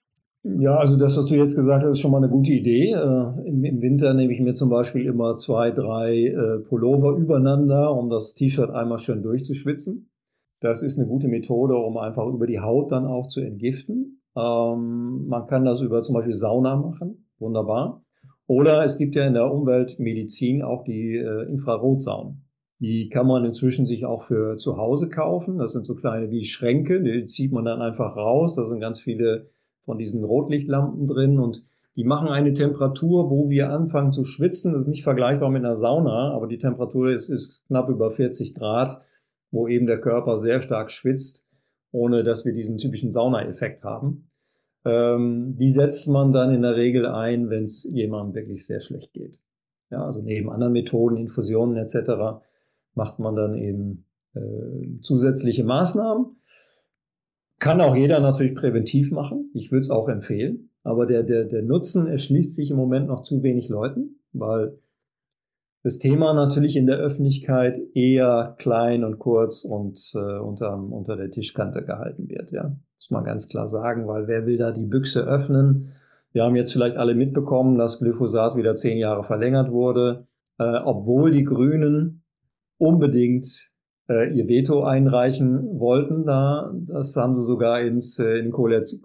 Ja, also das, was du jetzt gesagt hast, ist schon mal eine gute Idee. Äh, im, Im Winter nehme ich mir zum Beispiel immer zwei, drei äh, Pullover übereinander, um das T-Shirt einmal schön durchzuschwitzen. Das ist eine gute Methode, um einfach über die Haut dann auch zu entgiften. Ähm, man kann das über zum Beispiel Sauna machen, wunderbar. Oder es gibt ja in der Umweltmedizin auch die äh, Infrarotsaunen. Die kann man inzwischen sich auch für zu Hause kaufen. Das sind so kleine wie Schränke, die zieht man dann einfach raus. Da sind ganz viele von diesen Rotlichtlampen drin und die machen eine Temperatur, wo wir anfangen zu schwitzen. Das ist nicht vergleichbar mit einer Sauna, aber die Temperatur ist, ist knapp über vierzig Grad, wo eben der Körper sehr stark schwitzt, ohne dass wir diesen typischen Saunaeffekt haben. Ähm, die setzt man dann in der Regel ein, wenn es jemandem wirklich sehr schlecht geht. Ja, also neben anderen Methoden, Infusionen et cetera, macht man dann eben äh, zusätzliche Maßnahmen. Kann auch jeder natürlich präventiv machen. Ich würde es auch empfehlen. Aber der, der, der Nutzen erschließt sich im Moment noch zu wenig Leuten, weil das Thema natürlich in der Öffentlichkeit eher klein und kurz und äh, unter, unter der Tischkante gehalten wird. Ja, muss man ganz klar sagen, weil wer will da die Büchse öffnen? Wir haben jetzt vielleicht alle mitbekommen, dass Glyphosat wieder zehn Jahre verlängert wurde, äh, obwohl die Grünen unbedingt äh, ihr Veto einreichen wollten. Da, das haben sie sogar ins äh, in den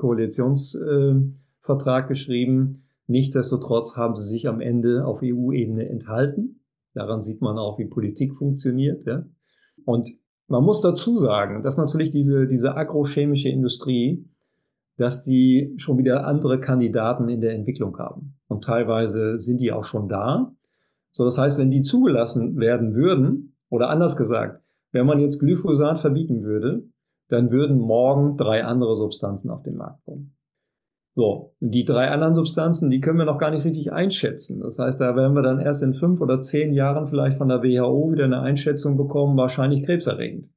Koalitionsvertrag äh, geschrieben. Nichtsdestotrotz haben sie sich am Ende auf E U-Ebene enthalten. Daran sieht man auch, wie Politik funktioniert. Ja? Und man muss dazu sagen, dass natürlich diese, diese agrochemische Industrie, dass die schon wieder andere Kandidaten in der Entwicklung haben. Und teilweise sind die auch schon da. So, das heißt, wenn die zugelassen werden würden, oder anders gesagt, wenn man jetzt Glyphosat verbieten würde, dann würden morgen drei andere Substanzen auf den Markt kommen. So, die drei anderen Substanzen, die können wir noch gar nicht richtig einschätzen. Das heißt, da werden wir dann erst in fünf oder zehn Jahren vielleicht von der W H O wieder eine Einschätzung bekommen, wahrscheinlich krebserregend.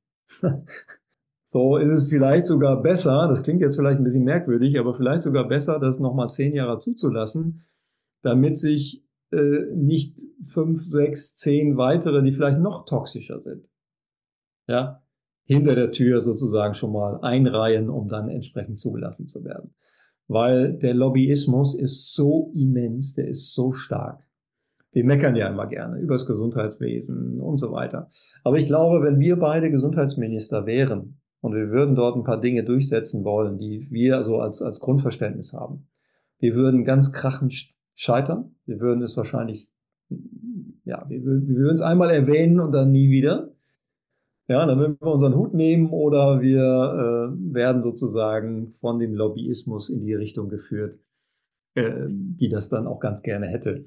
So ist es vielleicht sogar besser, das klingt jetzt vielleicht ein bisschen merkwürdig, aber vielleicht sogar besser, das nochmal zehn Jahre zuzulassen, damit sich äh, nicht fünf, sechs, zehn weitere, die vielleicht noch toxischer sind, ja, hinter der Tür sozusagen schon mal einreihen, um dann entsprechend zugelassen zu werden. Weil der Lobbyismus ist so immens, der ist so stark. Wir meckern ja immer gerne über das Gesundheitswesen und so weiter. Aber ich glaube, wenn wir beide Gesundheitsminister wären und wir würden dort ein paar Dinge durchsetzen wollen, die wir so als, als Grundverständnis haben, wir würden ganz krachend scheitern. Wir würden es wahrscheinlich, ja, wir, wir würden es einmal erwähnen und dann nie wieder. Ja, dann würden wir unseren Hut nehmen oder wir äh, werden sozusagen von dem Lobbyismus in die Richtung geführt, äh, die das dann auch ganz gerne hätte.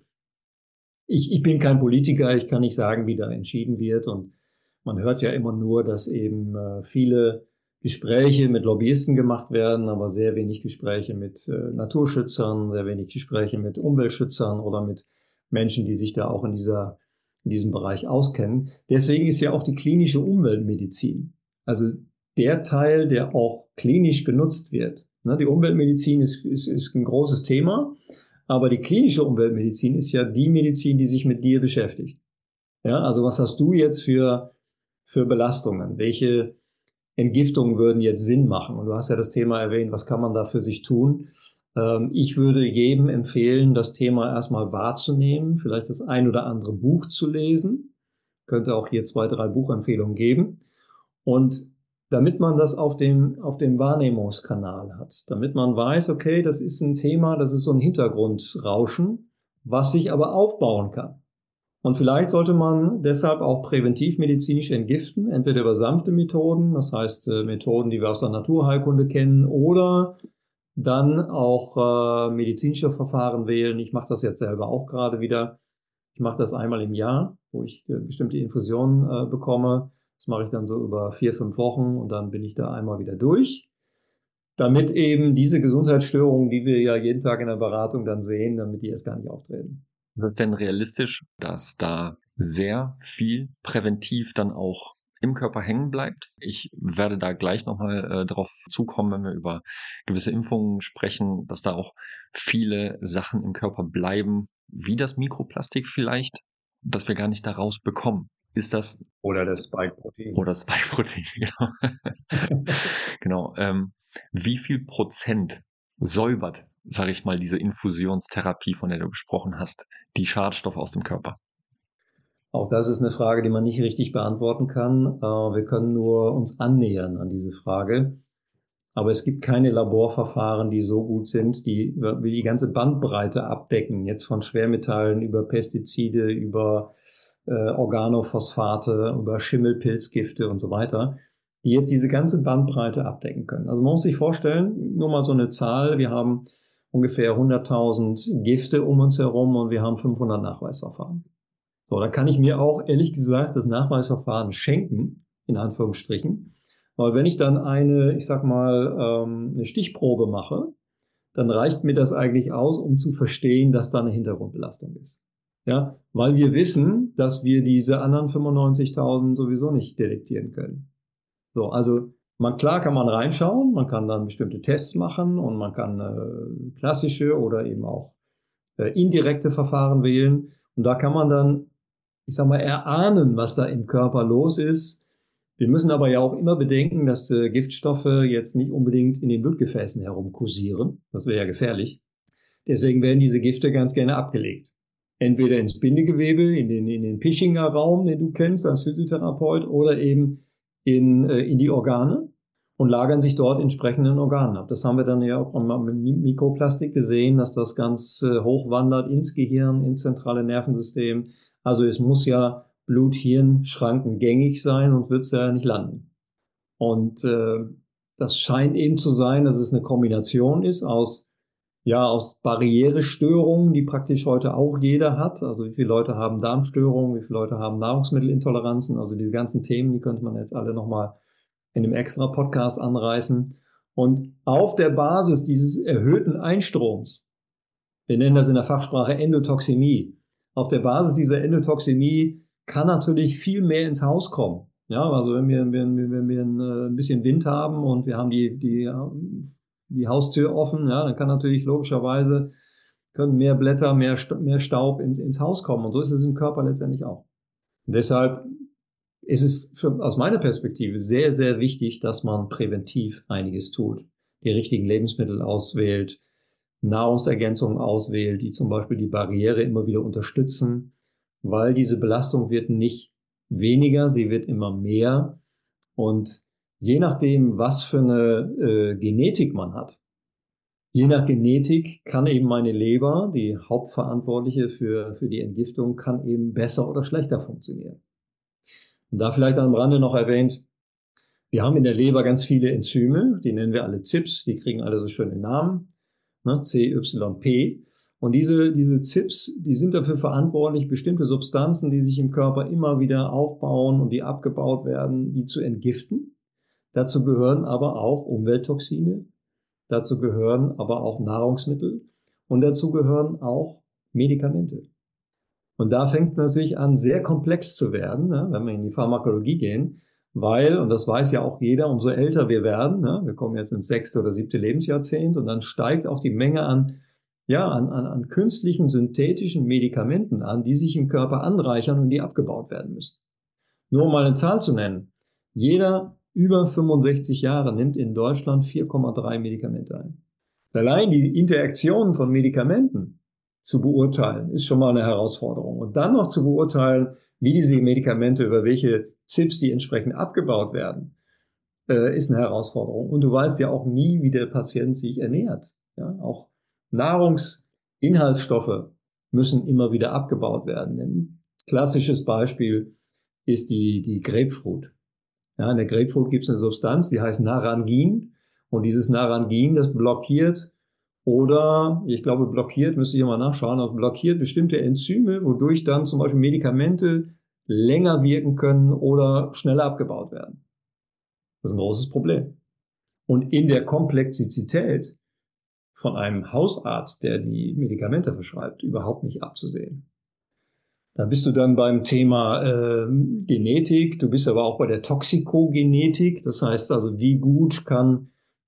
Ich, ich bin kein Politiker, ich kann nicht sagen, wie da entschieden wird. Und man hört ja immer nur, dass eben äh, viele Gespräche mit Lobbyisten gemacht werden, aber sehr wenig Gespräche mit äh, Naturschützern, sehr wenig Gespräche mit Umweltschützern oder mit Menschen, die sich da auch in dieser in diesem Bereich auskennen. Deswegen ist ja auch die klinische Umweltmedizin, also der Teil, der auch klinisch genutzt wird. Ne, die Umweltmedizin ist, ist, ist ein großes Thema, aber die klinische Umweltmedizin ist ja die Medizin, die sich mit dir beschäftigt. Ja, also was hast du jetzt für, für Belastungen? Welche Entgiftungen würden jetzt Sinn machen? Und du hast ja das Thema erwähnt, was kann man da für sich tun? Ich würde jedem empfehlen, das Thema erstmal wahrzunehmen, vielleicht das ein oder andere Buch zu lesen. Könnte auch hier zwei, drei Buchempfehlungen geben. Und damit man das auf dem, auf dem Wahrnehmungskanal hat, damit man weiß, okay, das ist ein Thema, das ist so ein Hintergrundrauschen, was sich aber aufbauen kann. Und vielleicht sollte man deshalb auch präventivmedizinisch entgiften, entweder über sanfte Methoden, das heißt Methoden, die wir aus der Naturheilkunde kennen, oder dann auch äh, medizinische Verfahren wählen. Ich mache das jetzt selber auch gerade wieder. Ich mache das einmal im Jahr, wo ich äh, bestimmte Infusionen äh, bekomme. Das mache ich dann so über vier, fünf Wochen und dann bin ich da einmal wieder durch. Damit eben diese Gesundheitsstörungen, die wir ja jeden Tag in der Beratung dann sehen, damit die erst gar nicht auftreten. Ist es denn realistisch, dass da sehr viel präventiv dann auch im Körper hängen bleibt? Ich werde da gleich nochmal äh, darauf zukommen, wenn wir über gewisse Impfungen sprechen, dass da auch viele Sachen im Körper bleiben, wie das Mikroplastik vielleicht, dass wir gar nicht da rausbekommen. Ist das... Oder das Spike-Protein. Oder das Spike-Protein, genau. Genau. Ähm, wie viel Prozent säubert, sage ich mal, diese Infusionstherapie, von der du gesprochen hast, die Schadstoffe aus dem Körper? Auch das ist eine Frage, die man nicht richtig beantworten kann. Wir können nur uns annähern an diese Frage. Aber es gibt keine Laborverfahren, die so gut sind, die die ganze Bandbreite abdecken. Jetzt von Schwermetallen über Pestizide, über äh, Organophosphate, über Schimmelpilzgifte und so weiter, die jetzt diese ganze Bandbreite abdecken können. Also man muss sich vorstellen, nur mal so eine Zahl, wir haben ungefähr hunderttausend Gifte um uns herum und wir haben fünfhundert Nachweisverfahren. So, da kann ich mir auch ehrlich gesagt das Nachweisverfahren schenken, in Anführungsstrichen, weil wenn ich dann eine, ich sag mal, ähm, eine Stichprobe mache, dann reicht mir das eigentlich aus, um zu verstehen, dass da eine Hintergrundbelastung ist. Ja, weil wir wissen, dass wir diese anderen fünfundneunzigtausend sowieso nicht detektieren können. So, also man, klar kann man reinschauen, man kann dann bestimmte Tests machen und man kann äh, klassische oder eben auch äh, indirekte Verfahren wählen. Und da kann man dann, ich sag mal, erahnen, was da im Körper los ist. Wir müssen aber ja auch immer bedenken, dass äh, Giftstoffe jetzt nicht unbedingt in den Blutgefäßen herumkursieren. Das wäre ja gefährlich. Deswegen werden diese Gifte ganz gerne abgelegt. Entweder ins Bindegewebe, in den, in den Pischinger Raum, den du kennst als Physiotherapeut, oder eben in, äh, in die Organe und lagern sich dort entsprechenden Organen ab. Das haben wir dann ja auch mit Mikroplastik gesehen, dass das ganz äh, hoch wandert ins Gehirn, ins zentrale Nervensystem. Also es muss ja Blut-Hirn-Schranken gängig sein und wird es ja nicht landen. Und äh, das scheint eben zu sein, dass es eine Kombination ist aus, ja, aus Barrierestörungen, die praktisch heute auch jeder hat. Also wie viele Leute haben Darmstörungen, wie viele Leute haben Nahrungsmittelintoleranzen. Also diese ganzen Themen, die könnte man jetzt alle nochmal in einem extra Podcast anreißen. Und auf der Basis dieses erhöhten Einstroms, wir nennen das in der Fachsprache Endotoxemie, auf der Basis dieser Endotoxemie kann natürlich viel mehr ins Haus kommen. Ja, also wenn wir, wenn wir, wenn wir ein bisschen Wind haben und wir haben die, die, die Haustür offen, ja, dann kann natürlich logischerweise können mehr Blätter, mehr, mehr Staub ins, ins Haus kommen. Und so ist es im Körper letztendlich auch. Und deshalb ist es für, aus meiner Perspektive sehr, sehr wichtig, dass man präventiv einiges tut, die richtigen Lebensmittel auswählt, Nahrungsergänzungen auswählt, die zum Beispiel die Barriere immer wieder unterstützen, weil diese Belastung wird nicht weniger, sie wird immer mehr. Und je nachdem, was für eine äh, Genetik man hat, je nach Genetik kann eben meine Leber, die Hauptverantwortliche für, für die Entgiftung, kann eben besser oder schlechter funktionieren. Und da vielleicht am Rande noch erwähnt, wir haben in der Leber ganz viele Enzyme, die nennen wir alle Z I Ps, die kriegen alle so schöne Namen, ne, C, Y, P. Und diese, diese Z I Ps, die sind dafür verantwortlich, bestimmte Substanzen, die sich im Körper immer wieder aufbauen und die abgebaut werden, die zu entgiften. Dazu gehören aber auch Umwelttoxine, dazu gehören aber auch Nahrungsmittel und dazu gehören auch Medikamente. Und da fängt es natürlich an, sehr komplex zu werden, ne, wenn wir in die Pharmakologie gehen, weil, und das weiß ja auch jeder, umso älter wir werden, ne, wir kommen jetzt ins sechste oder siebte Lebensjahrzehnt und dann steigt auch die Menge an, ja, an, an, an künstlichen, synthetischen Medikamenten an, die sich im Körper anreichern und die abgebaut werden müssen. Nur um mal eine Zahl zu nennen. Jeder über fünfundsechzig Jahre nimmt in Deutschland vier Komma drei Medikamente ein. Allein die Interaktionen von Medikamenten zu beurteilen, ist schon mal eine Herausforderung. Und dann noch zu beurteilen, wie diese Medikamente, über welche Z I Ps die entsprechend abgebaut werden, äh, ist eine Herausforderung. Und du weißt ja auch nie, wie der Patient sich ernährt. Ja, auch Nahrungsinhaltsstoffe müssen immer wieder abgebaut werden. Ein klassisches Beispiel ist die, die Grapefruit. Ja, in der Grapefruit gibt es eine Substanz, die heißt Narangin. Und dieses Narangin, das blockiert oder, ich glaube, blockiert, müsste ich mal nachschauen, also blockiert bestimmte Enzyme, wodurch dann zum Beispiel Medikamente länger wirken können oder schneller abgebaut werden. Das ist ein großes Problem. Und in der Komplexität von einem Hausarzt, der die Medikamente verschreibt, überhaupt nicht abzusehen. Da bist du dann beim Thema äh, Genetik, du bist aber auch bei der Toxikogenetik, das heißt also, wie gut kann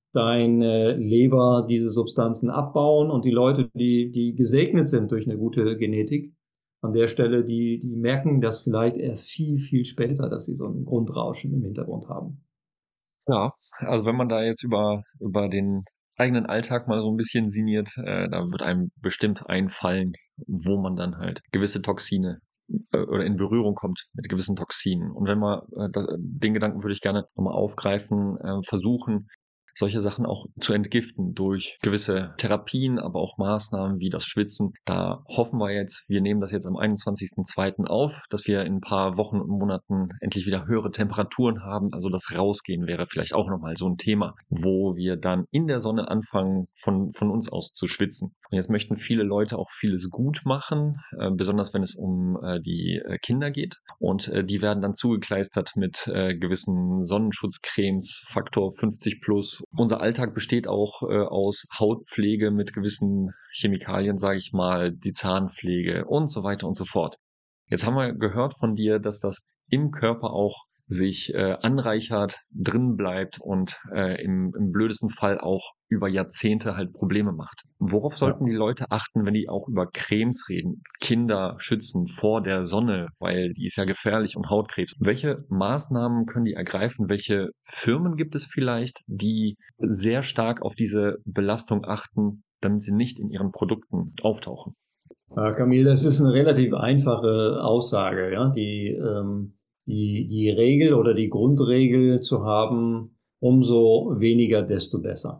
deine Leber diese Substanzen abbauen und die Leute, die, die gesegnet sind durch eine gute Genetik, an der Stelle, die, die merken das vielleicht erst viel, viel später, dass sie so ein Grundrauschen im Hintergrund haben. Ja, also wenn man da jetzt über, über den eigenen Alltag mal so ein bisschen sinniert, äh, da wird einem bestimmt einfallen, wo man dann halt gewisse Toxine äh, oder in Berührung kommt mit gewissen Toxinen. Und wenn man, äh, das, den Gedanken würde ich gerne nochmal aufgreifen, äh, versuchen, solche Sachen auch zu entgiften durch gewisse Therapien, aber auch Maßnahmen wie das Schwitzen. Da hoffen wir jetzt, wir nehmen das jetzt am einundzwanzigsten zweiten auf, dass wir in ein paar Wochen und Monaten endlich wieder höhere Temperaturen haben. Also das Rausgehen wäre vielleicht auch nochmal so ein Thema, wo wir dann in der Sonne anfangen, von, von uns aus zu schwitzen. Und jetzt möchten viele Leute auch vieles gut machen, äh, besonders wenn es um äh, die äh, Kinder geht. Und äh, die werden dann zugekleistert mit äh, gewissen Sonnenschutzcremes, Faktor fünfzig plus. Unser Alltag besteht auch äh, aus Hautpflege mit gewissen Chemikalien, sage ich mal, die Zahnpflege und so weiter und so fort. Jetzt haben wir gehört von dir, dass das im Körper auch sich äh, anreichert, drin bleibt und äh, im, im blödesten Fall auch über Jahrzehnte halt Probleme macht. Worauf sollten Ja. die Leute achten, wenn die auch über Cremes reden? Kinder schützen vor der Sonne, weil die ist ja gefährlich und Hautkrebs. Welche Maßnahmen können die ergreifen? Welche Firmen gibt es vielleicht, die sehr stark auf diese Belastung achten, damit sie nicht in ihren Produkten auftauchen? Äh, Camille, das ist eine relativ einfache Aussage, ja, die, ähm, die, die Regel oder die Grundregel zu haben, umso weniger, desto besser.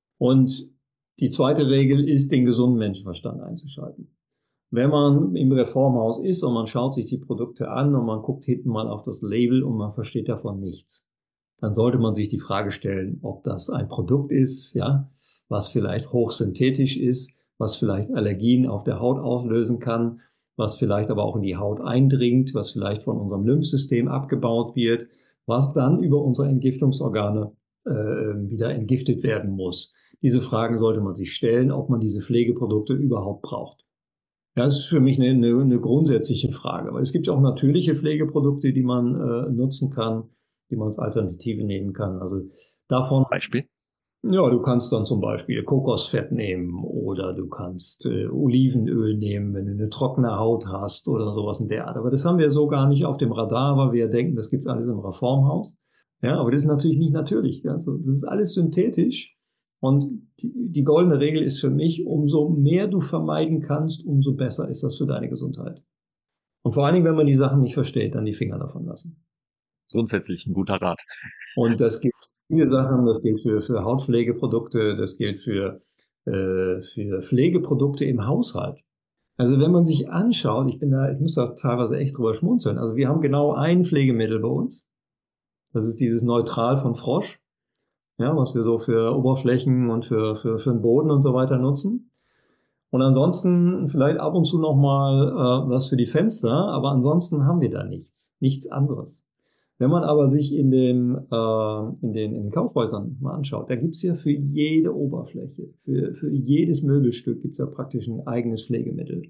Und die zweite Regel ist, den gesunden Menschenverstand einzuschalten. Wenn man im Reformhaus ist und man schaut sich die Produkte an und man guckt hinten mal auf das Label und man versteht davon nichts, dann sollte man sich die Frage stellen, ob das ein Produkt ist, ja, was vielleicht hochsynthetisch ist, was vielleicht Allergien auf der Haut auslösen kann, was vielleicht aber auch in die Haut eindringt, was vielleicht von unserem Lymphsystem abgebaut wird, was dann über unsere Entgiftungsorgane äh, wieder entgiftet werden muss. Diese Fragen sollte man sich stellen, ob man diese Pflegeprodukte überhaupt braucht. Ja, das ist für mich eine, eine, eine grundsätzliche Frage, weil es gibt ja auch natürliche Pflegeprodukte, die man äh, nutzen kann, die man als Alternative nehmen kann. Also davon. Beispiel? Ja, du kannst dann zum Beispiel Kokosfett nehmen oder du kannst äh, Olivenöl nehmen, wenn du eine trockene Haut hast oder sowas in der Art. Aber das haben wir so gar nicht auf dem Radar, weil wir denken, das gibt's alles im Reformhaus. Ja, aber das ist natürlich nicht natürlich. Also das ist alles synthetisch. Und die, die goldene Regel ist für mich, umso mehr du vermeiden kannst, umso besser ist das für deine Gesundheit. Und vor allen Dingen, wenn man die Sachen nicht versteht, dann die Finger davon lassen. Grundsätzlich ein guter Rat. Und das gilt für viele Sachen, das gilt für, für Hautpflegeprodukte, das gilt für, äh, für Pflegeprodukte im Haushalt. Also wenn man sich anschaut, ich bin da, ich muss da teilweise echt drüber schmunzeln. Also wir haben genau ein Pflegemittel bei uns. Das ist dieses Neutral von Frosch, ja, was wir so für Oberflächen und für, für, für den Boden und so weiter nutzen. Und ansonsten vielleicht ab und zu nochmal äh, was für die Fenster, aber ansonsten haben wir da nichts, nichts anderes. Wenn man aber sich in, dem, äh, in, den, in den Kaufhäusern mal anschaut, da gibt's ja für jede Oberfläche, für, für jedes Möbelstück gibt's ja praktisch ein eigenes Pflegemittel.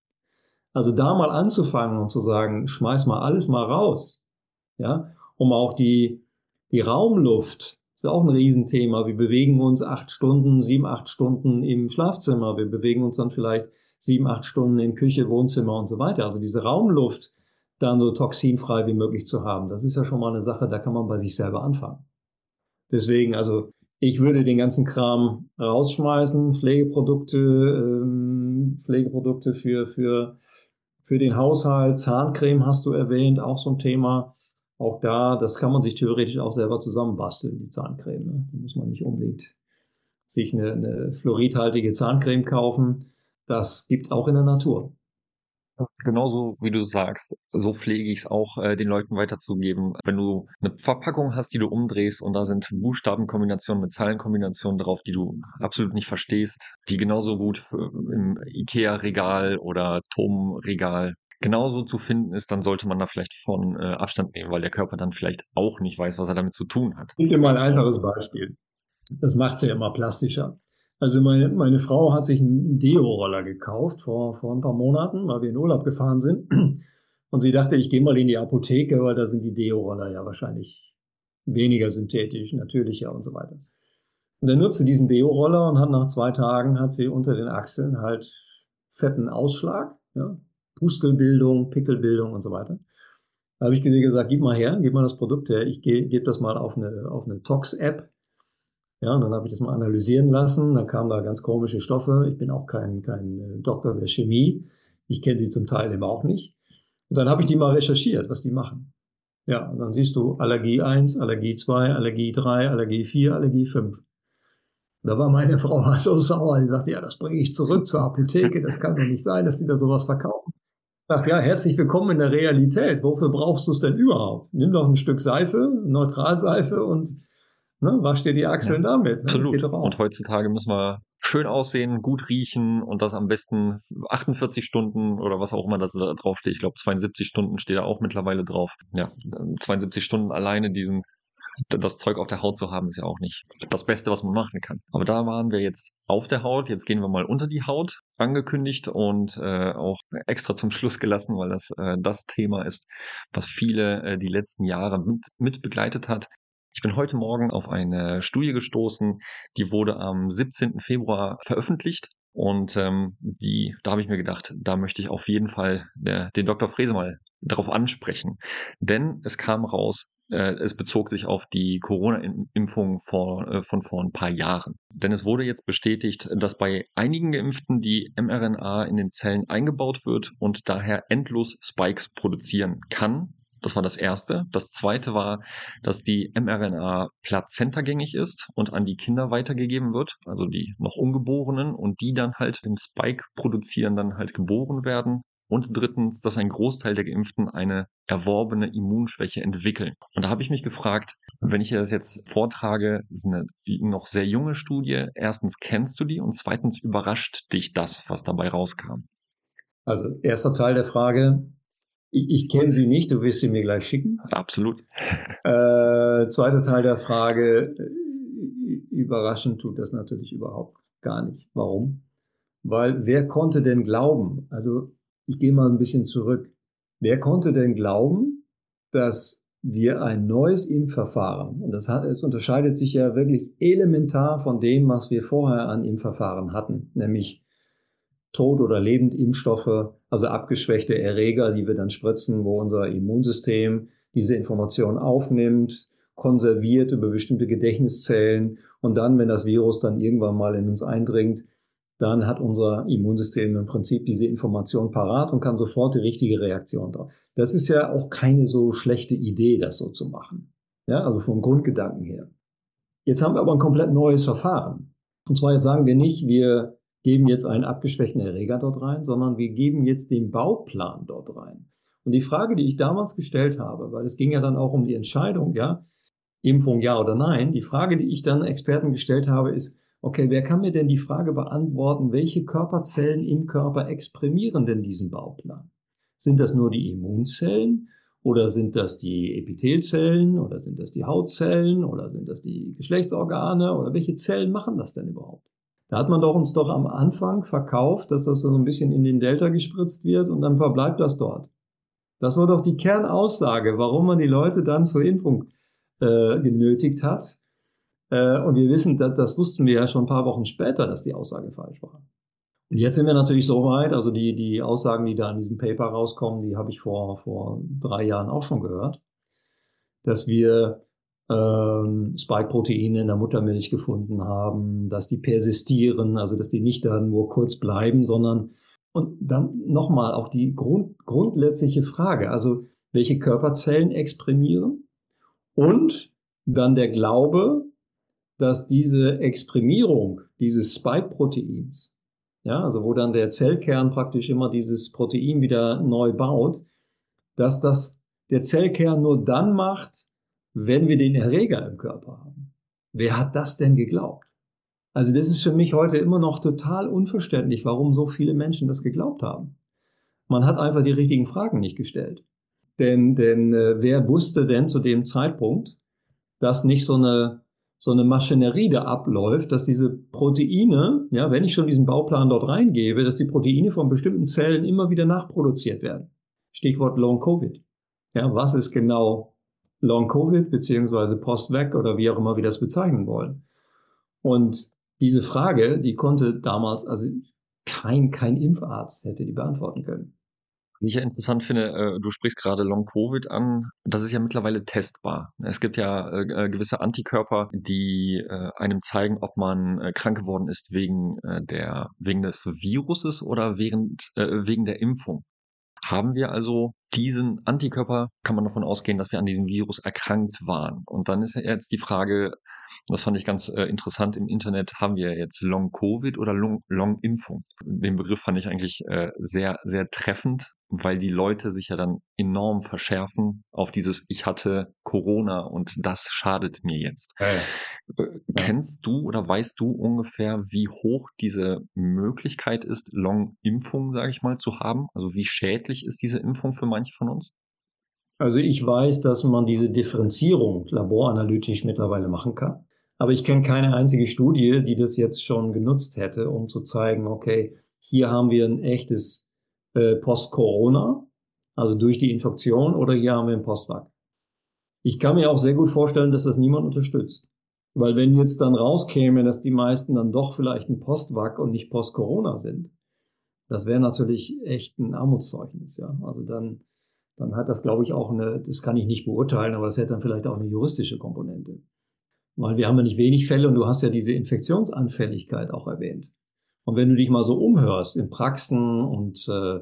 Also da mal anzufangen und zu sagen, schmeiß mal alles mal raus, ja, um auch die, die Raumluft, ist auch ein Riesenthema. Wir bewegen uns acht Stunden, sieben, acht Stunden im Schlafzimmer. Wir bewegen uns dann vielleicht sieben, acht Stunden in Küche, Wohnzimmer und so weiter. Also diese Raumluft dann so toxinfrei wie möglich zu haben, das ist ja schon mal eine Sache, da kann man bei sich selber anfangen. Deswegen, also ich würde den ganzen Kram rausschmeißen, Pflegeprodukte, ähm, Pflegeprodukte für, für, für den Haushalt, Zahncreme hast du erwähnt, auch so ein Thema. Auch da, das kann man sich theoretisch auch selber zusammenbasteln, die Zahncreme. Ne? Da muss man nicht unbedingt sich eine, eine fluoridhaltige Zahncreme kaufen. Das gibt's auch in der Natur. Genauso wie du sagst, so pflege ich es auch, äh, den Leuten weiterzugeben. Wenn du eine Verpackung hast, die du umdrehst und da sind Buchstabenkombinationen mit Zahlenkombinationen drauf, die du absolut nicht verstehst, die genauso gut äh, im IKEA-Regal oder Tom-Regal genauso zu finden ist, dann sollte man da vielleicht von äh, Abstand nehmen, weil der Körper dann vielleicht auch nicht weiß, was er damit zu tun hat. Ich gebe dir mal ein einfaches Beispiel. Das macht's ja immer plastischer. Also meine, meine Frau hat sich einen Deo-Roller gekauft vor, vor ein paar Monaten, weil wir in Urlaub gefahren sind. Und sie dachte, ich gehe mal in die Apotheke, weil da sind die Deo-Roller ja wahrscheinlich weniger synthetisch, natürlicher und so weiter. Und dann nutzt sie diesen Deo-Roller und hat nach zwei Tagen hat sie unter den Achseln halt fetten Ausschlag, ja, Pustelbildung, Pickelbildung und so weiter. Da habe ich gesagt, gib mal her, gib mal das Produkt her, ich gebe das mal auf eine, auf eine Tox-App. Ja, und dann habe ich das mal analysieren lassen, dann kamen da ganz komische Stoffe. Ich bin auch kein, kein Doktor der Chemie. Ich kenne die zum Teil eben auch nicht. Und dann habe ich die mal recherchiert, was die machen. Ja, und dann siehst du Allergie eins, Allergie zwei, Allergie drei, Allergie vier, Allergie fünf. Da war meine Frau so sauer, die sagte, ja, das bringe ich zurück zur Apotheke, das kann doch nicht sein, dass die da sowas verkaufen. Ich sag, ja, herzlich willkommen in der Realität. Wofür brauchst du es denn überhaupt? Nimm doch ein Stück Seife, Neutralseife und ne, wasch dir die Achseln ja, damit. Ne? Das geht absolut. doch auch. Und heutzutage müssen wir schön aussehen, gut riechen und das am besten achtundvierzig Stunden oder was auch immer das da draufsteht. Ich glaube, zweiundsiebzig Stunden steht da auch mittlerweile drauf. Ja, zweiundsiebzig Stunden alleine diesen das Zeug auf der Haut zu haben, ist ja auch nicht das Beste, was man machen kann. Aber da waren wir jetzt auf der Haut. Jetzt gehen wir mal unter die Haut, angekündigt und äh, auch extra zum Schluss gelassen, weil das äh, das Thema ist, was viele äh, die letzten Jahre mit, mit begleitet hat. Ich bin heute Morgen auf eine Studie gestoßen, die wurde am siebzehnten Februar veröffentlicht. Und ähm, die, da habe ich mir gedacht, da möchte ich auf jeden Fall der, den Doktor Frese mal drauf ansprechen. Denn es kam raus, äh, es bezog sich auf die Corona-Impfung vor, äh, von vor ein paar Jahren. Denn es wurde jetzt bestätigt, dass bei einigen Geimpften die mRNA in den Zellen eingebaut wird und daher endlos Spikes produzieren kann. Das war das Erste. Das Zweite war, dass die mRNA plazentagängig ist und an die Kinder weitergegeben wird, also die noch Ungeborenen, und die dann halt dem Spike produzieren, dann halt geboren werden. Und drittens, dass ein Großteil der Geimpften eine erworbene Immunschwäche entwickeln. Und da habe ich mich gefragt, wenn ich dir das jetzt vortrage, ist eine noch sehr junge Studie. Erstens, kennst du die? Und zweitens, überrascht dich das, was dabei rauskam? Also erster Teil der Frage, ich, ich kenne sie nicht, du wirst sie mir gleich schicken. Absolut. Äh, zweiter Teil der Frage, überraschend tut das natürlich überhaupt gar nicht. Warum? Weil wer konnte denn glauben, also ich gehe mal ein bisschen zurück, wer konnte denn glauben, dass wir ein neues Impfverfahren, und das, hat, das unterscheidet sich ja wirklich elementar von dem, was wir vorher an Impfverfahren hatten, nämlich tot- oder lebend Impfstoffe, also abgeschwächte Erreger, die wir dann spritzen, wo unser Immunsystem diese Information aufnimmt, konserviert über bestimmte Gedächtniszellen und dann, wenn das Virus dann irgendwann mal in uns eindringt, dann hat unser Immunsystem im Prinzip diese Information parat und kann sofort die richtige Reaktion drauf. Das ist ja auch keine so schlechte Idee, das so zu machen. Ja, also vom Grundgedanken her. Jetzt haben wir aber ein komplett neues Verfahren. Und zwar jetzt sagen wir nicht, wir geben jetzt einen abgeschwächten Erreger dort rein, sondern wir geben jetzt den Bauplan dort rein. Und die Frage, die ich damals gestellt habe, weil es ging ja dann auch um die Entscheidung, ja, Impfung ja oder nein, die Frage, die ich dann Experten gestellt habe, ist, okay, wer kann mir denn die Frage beantworten, welche Körperzellen im Körper exprimieren denn diesen Bauplan? Sind das nur die Immunzellen oder sind das die Epithelzellen oder sind das die Hautzellen oder sind das die Geschlechtsorgane oder welche Zellen machen das denn überhaupt? Da hat man doch uns doch am Anfang verkauft, dass das so ein bisschen in den Delta gespritzt wird und dann verbleibt das dort. Das war doch die Kernaussage, warum man die Leute dann zur Impfung äh, genötigt hat. Äh, und wir wissen, das, das wussten wir ja schon ein paar Wochen später, dass die Aussage falsch war. Und jetzt sind wir natürlich so weit, also die, die Aussagen, die da in diesem Paper rauskommen, die habe ich vor, vor drei Jahren auch schon gehört, dass wir ähm, Spike-Proteine in der Muttermilch gefunden haben, dass die persistieren, also dass die nicht da nur kurz bleiben, sondern und dann nochmal auch die Grund, grundsätzliche Frage, also welche Körperzellen exprimieren und dann der Glaube, dass diese Exprimierung dieses Spike-Proteins, ja, also wo dann der Zellkern praktisch immer dieses Protein wieder neu baut, dass das der Zellkern nur dann macht, wenn wir den Erreger im Körper haben. Wer hat das denn geglaubt? Also das ist für mich heute immer noch total unverständlich, warum so viele Menschen das geglaubt haben. Man hat einfach die richtigen Fragen nicht gestellt. Denn, denn äh, wer wusste denn zu dem Zeitpunkt, dass nicht so eine, so eine Maschinerie da abläuft, dass diese Proteine, ja, wenn ich schon diesen Bauplan dort reingebe, dass die Proteine von bestimmten Zellen immer wieder nachproduziert werden. Stichwort Long Covid. Ja, was ist genau Long Covid beziehungsweise Post-Vac oder wie auch immer wir das bezeichnen wollen? Und diese Frage, die konnte damals, also kein, kein Impfarzt hätte die beantworten können. Was ich ja interessant finde, äh, du sprichst gerade Long-Covid an, das ist ja mittlerweile testbar. Es gibt ja äh, gewisse Antikörper, die äh, einem zeigen, ob man äh, krank geworden ist wegen, äh, der, wegen des Viruses oder während, äh, wegen der Impfung. haben wir also diesen Antikörper, kann man davon ausgehen, dass wir an diesem Virus erkrankt waren. Und dann ist ja jetzt die Frage, das fand ich ganz äh, interessant im Internet, haben wir jetzt Long-Covid oder Long- Long-Impfung? Den Begriff fand ich eigentlich äh, sehr, sehr treffend, weil die Leute sich ja dann enorm verschärfen auf dieses Ich hatte Corona und das schadet mir jetzt. Ja, ja. Äh, Ja. Kennst du oder weißt du ungefähr, wie hoch diese Möglichkeit ist, Long-Impfung, sage ich mal, zu haben? Also wie schädlich ist diese Impfung für manche von uns? Also ich weiß, dass man diese Differenzierung laboranalytisch mittlerweile machen kann. Aber ich kenne keine einzige Studie, die das jetzt schon genutzt hätte, um zu zeigen, okay, hier haben wir ein echtes äh, Post-Corona, also durch die Infektion, oder hier haben wir ein Post-Vac. Ich kann mir auch sehr gut vorstellen, dass das niemand unterstützt. Weil wenn jetzt dann rauskäme, dass die meisten dann doch vielleicht ein Post-Vac und nicht Post-Corona sind, das wäre natürlich echt ein Armutszeugnis, ja. Also dann, dann hat das, glaube ich, auch eine, das kann ich nicht beurteilen, aber es hätte dann vielleicht auch eine juristische Komponente. Weil wir haben ja nicht wenig Fälle und du hast ja diese Infektionsanfälligkeit auch erwähnt. Und wenn du dich mal so umhörst in Praxen und äh,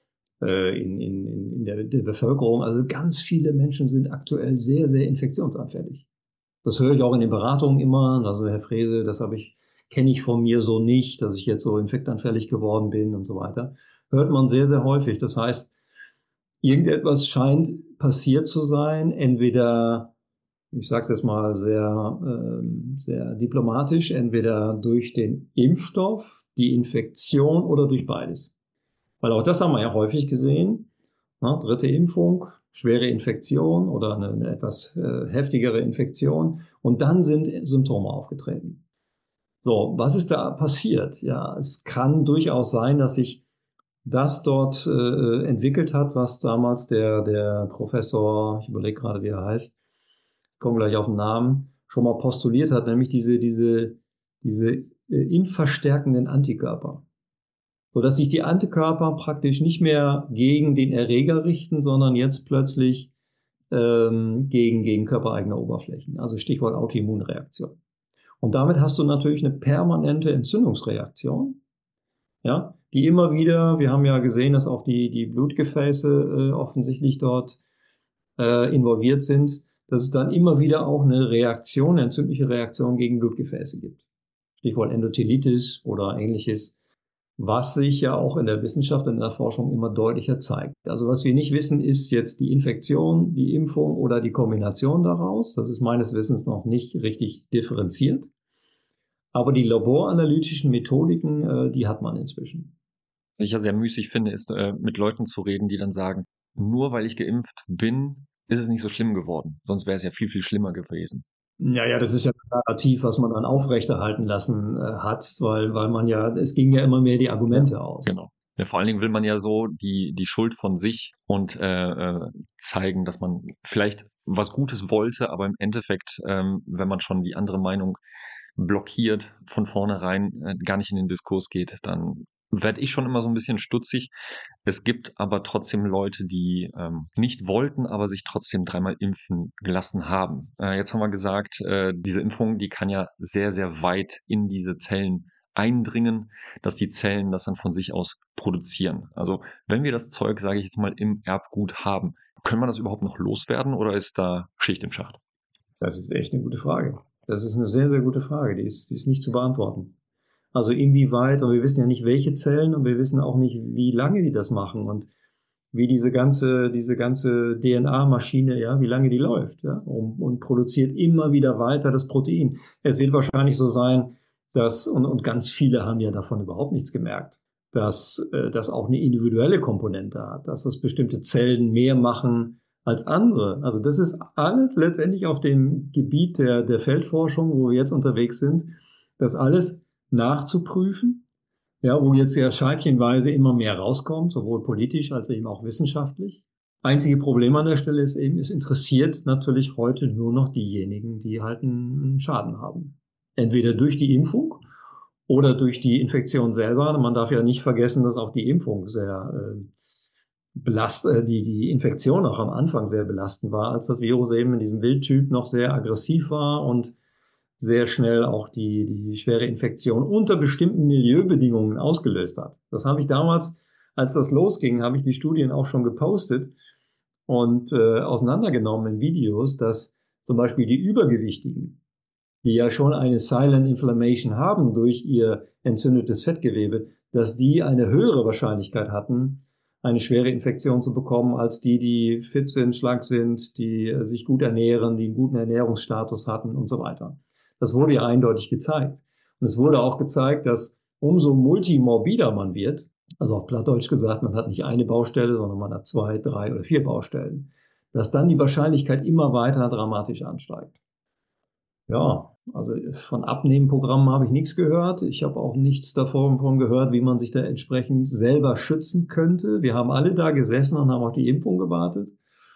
in, in, in der, der Bevölkerung, also ganz viele Menschen sind aktuell sehr, sehr infektionsanfällig. Das höre ich auch in den Beratungen immer. Also Herr Frese, das habe ich, kenne ich von mir so nicht, dass ich jetzt so infektanfällig geworden bin und so weiter. Hört man sehr, sehr häufig. Das heißt, irgendetwas scheint passiert zu sein, entweder, ich sage es jetzt mal sehr, äh, sehr diplomatisch, entweder durch den Impfstoff, die Infektion oder durch beides. Weil auch das haben wir ja häufig gesehen. Ne? Dritte Impfung, schwere Infektion oder eine, eine etwas äh, heftigere Infektion und dann sind Symptome aufgetreten. So, was ist da passiert? Ja, es kann durchaus sein, dass sich das dort äh, entwickelt hat, was damals der, der Professor, ich überlege gerade, wie er heißt, komme gleich auf den Namen, schon mal postuliert hat, nämlich diese, diese, diese äh, impfverstärkenden Antikörper. Sodass sich die Antikörper praktisch nicht mehr gegen den Erreger richten, sondern jetzt plötzlich ähm, gegen, gegen körpereigene Oberflächen. Also Stichwort Autoimmunreaktion. Und damit hast du natürlich eine permanente Entzündungsreaktion, ja, die immer wieder, wir haben ja gesehen, dass auch die, die Blutgefäße äh, offensichtlich dort äh, involviert sind, dass es dann immer wieder auch eine Reaktion, eine entzündliche Reaktion gegen Blutgefäße gibt. Stichwort Endothelitis oder ähnliches, was sich ja auch in der Wissenschaft und in der Forschung immer deutlicher zeigt. Also was wir nicht wissen, ist jetzt die Infektion, die Impfung oder die Kombination daraus. Das ist meines Wissens noch nicht richtig differenziert. Aber die laboranalytischen Methodiken, äh, die hat man inzwischen. Was ich ja sehr müßig finde, ist äh, mit Leuten zu reden, die dann sagen, nur weil ich geimpft bin, ist es nicht so schlimm geworden. Sonst wäre es ja viel, viel schlimmer gewesen. Ja, ja, das ist ja das Narrativ, was man dann aufrechterhalten lassen äh, hat, weil, weil man ja, es ging ja immer mehr die Argumente aus. Genau. Ja, vor allen Dingen will man ja so die, die Schuld von sich und äh, äh, zeigen, dass man vielleicht was Gutes wollte, aber im Endeffekt, ähm, wenn man schon die andere Meinung blockiert, von vornherein äh, gar nicht in den Diskurs geht, dann werde ich schon immer so ein bisschen stutzig. Es gibt aber trotzdem Leute, die ähm, nicht wollten, aber sich trotzdem dreimal impfen gelassen haben. Äh, jetzt haben wir gesagt, äh, diese Impfung, die kann ja sehr, sehr weit in diese Zellen eindringen, dass die Zellen das dann von sich aus produzieren. Also wenn wir das Zeug, sage ich jetzt mal, im Erbgut haben, können wir das überhaupt noch loswerden oder ist da Schicht im Schacht? Das ist echt eine gute Frage. Das ist eine sehr, sehr gute Frage. Die ist, die ist nicht zu beantworten. Also inwieweit, und wir wissen ja nicht, welche Zellen und wir wissen auch nicht, wie lange die das machen und wie diese ganze, diese ganze D N A-Maschine, ja, wie lange die läuft, ja, und, und produziert immer wieder weiter das Protein. Es wird wahrscheinlich so sein, dass, und, und ganz viele haben ja davon überhaupt nichts gemerkt, dass äh, das auch eine individuelle Komponente hat, dass das bestimmte Zellen mehr machen als andere. Also das ist alles letztendlich auf dem Gebiet der, der Feldforschung, wo wir jetzt unterwegs sind, das alles nachzuprüfen, ja, wo jetzt ja scheibchenweise immer mehr rauskommt, sowohl politisch als eben auch wissenschaftlich. Einzige Problem an der Stelle ist eben, es interessiert natürlich heute nur noch diejenigen, die halt einen Schaden haben. Entweder durch die Impfung oder durch die Infektion selber. Man darf ja nicht vergessen, dass auch die Impfung sehr äh, belastend, die, die Infektion auch am Anfang sehr belastend war, als das Virus eben in diesem Wildtyp noch sehr aggressiv war und sehr schnell auch die, die schwere Infektion unter bestimmten Milieubedingungen ausgelöst hat. Das habe ich damals als das losging, habe ich die Studien auch schon gepostet und äh, auseinandergenommen in Videos, dass zum Beispiel die Übergewichtigen, die ja schon eine Silent Inflammation haben durch ihr entzündetes Fettgewebe, dass die eine höhere Wahrscheinlichkeit hatten, eine schwere Infektion zu bekommen, als die, die fit sind, schlank sind, die äh, sich gut ernähren, die einen guten Ernährungsstatus hatten und so weiter. Das wurde ja eindeutig gezeigt. Und es wurde auch gezeigt, dass umso multimorbider man wird, also auf Plattdeutsch gesagt, man hat nicht eine Baustelle, sondern man hat zwei, drei oder vier Baustellen, dass dann die Wahrscheinlichkeit immer weiter dramatisch ansteigt. Ja, also von Abnehmprogrammen habe ich nichts gehört. Ich habe auch nichts davon gehört, wie man sich da entsprechend selber schützen könnte. Wir haben alle da gesessen und haben auf die Impfung gewartet.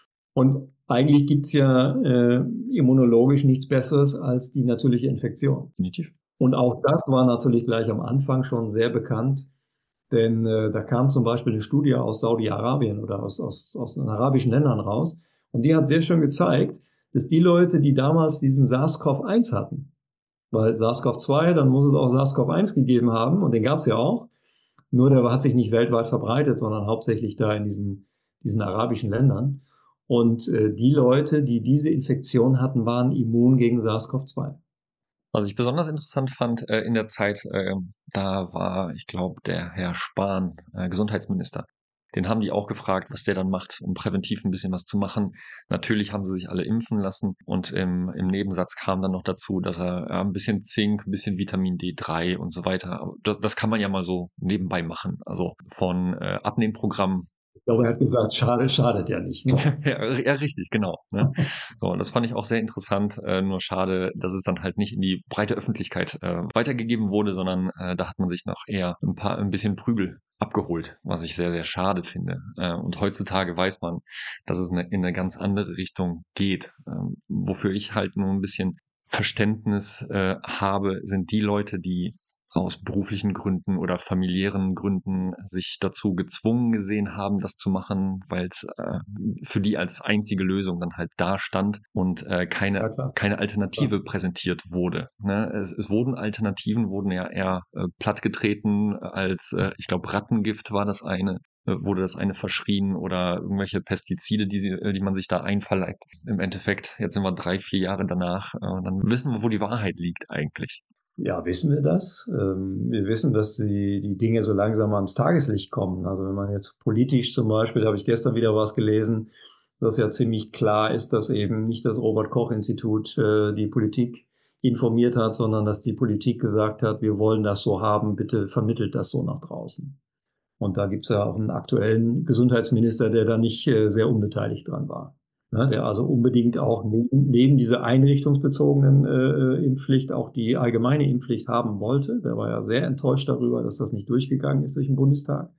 Und eigentlich gibt's ja äh, immunologisch nichts Besseres als die natürliche Infektion. Definitiv. Und auch das war natürlich gleich am Anfang schon sehr bekannt, denn äh, da kam zum Beispiel eine Studie aus Saudi-Arabien oder aus, aus, aus den arabischen Ländern raus und die hat sehr schön gezeigt, dass die Leute, die damals diesen SARS-CoV eins hatten, weil SARS-CoV zwei, dann muss es auch SARS-CoV eins gegeben haben und den gab's ja auch, nur der hat sich nicht weltweit verbreitet, sondern hauptsächlich da in diesen, diesen arabischen Ländern. Und äh, die Leute, die diese Infektion hatten, waren immun gegen SARS-CoV zwei. Was ich besonders interessant fand äh, in der Zeit, äh, da war, ich glaube, der Herr Spahn, äh, Gesundheitsminister. Den haben die auch gefragt, was der dann macht, um präventiv ein bisschen was zu machen. Natürlich haben sie sich alle impfen lassen und im, im Nebensatz kam dann noch dazu, dass er äh, ein bisschen Zink, ein bisschen Vitamin D drei und so weiter. Das, das kann man ja mal so nebenbei machen. Also von äh, Abnehmprogrammen. Ich glaube, er hat gesagt, schadet, schadet ja nicht. Ne? ja, ja, richtig, genau. Ne? So, und das fand ich auch sehr interessant. Äh, nur schade, dass es dann halt nicht in die breite Öffentlichkeit äh, weitergegeben wurde, sondern äh, da hat man sich noch eher ein paar, ein bisschen Prügel abgeholt, was ich sehr, sehr schade finde. Äh, und heutzutage weiß man, dass es eine, in eine ganz andere Richtung geht. Ähm, wofür ich halt nur ein bisschen Verständnis äh, habe, sind die Leute, die aus beruflichen Gründen oder familiären Gründen sich dazu gezwungen gesehen haben, das zu machen, weil es äh, für die als einzige Lösung dann halt da stand und äh, keine, Ja, keine Alternative ja. präsentiert wurde. Ne? Es, es wurden Alternativen, wurden ja eher äh, plattgetreten als, äh, ich glaube, Rattengift war das eine, äh, wurde das eine verschrien oder irgendwelche Pestizide, die, sie, die man sich da einverleibt. Im Endeffekt, jetzt sind wir drei, vier Jahre danach, äh, dann wissen wir, wo die Wahrheit liegt eigentlich. Ja, wissen wir das? Ähm, wir wissen, dass die, die Dinge so langsam ans Tageslicht kommen. Also wenn man jetzt politisch zum Beispiel, da habe ich gestern wieder was gelesen, dass ja ziemlich klar ist, dass eben nicht das Robert-Koch-Institut äh, die Politik informiert hat, sondern dass die Politik gesagt hat, wir wollen das so haben, bitte vermittelt das so nach draußen. Und da gibt's ja auch einen aktuellen Gesundheitsminister, der da nicht äh, sehr unbeteiligt dran war. Ne, der also unbedingt auch neben, neben dieser einrichtungsbezogenen äh, Impfpflicht auch die allgemeine Impfpflicht haben wollte. Der war ja sehr enttäuscht darüber, dass das nicht durchgegangen ist durch den Bundestag.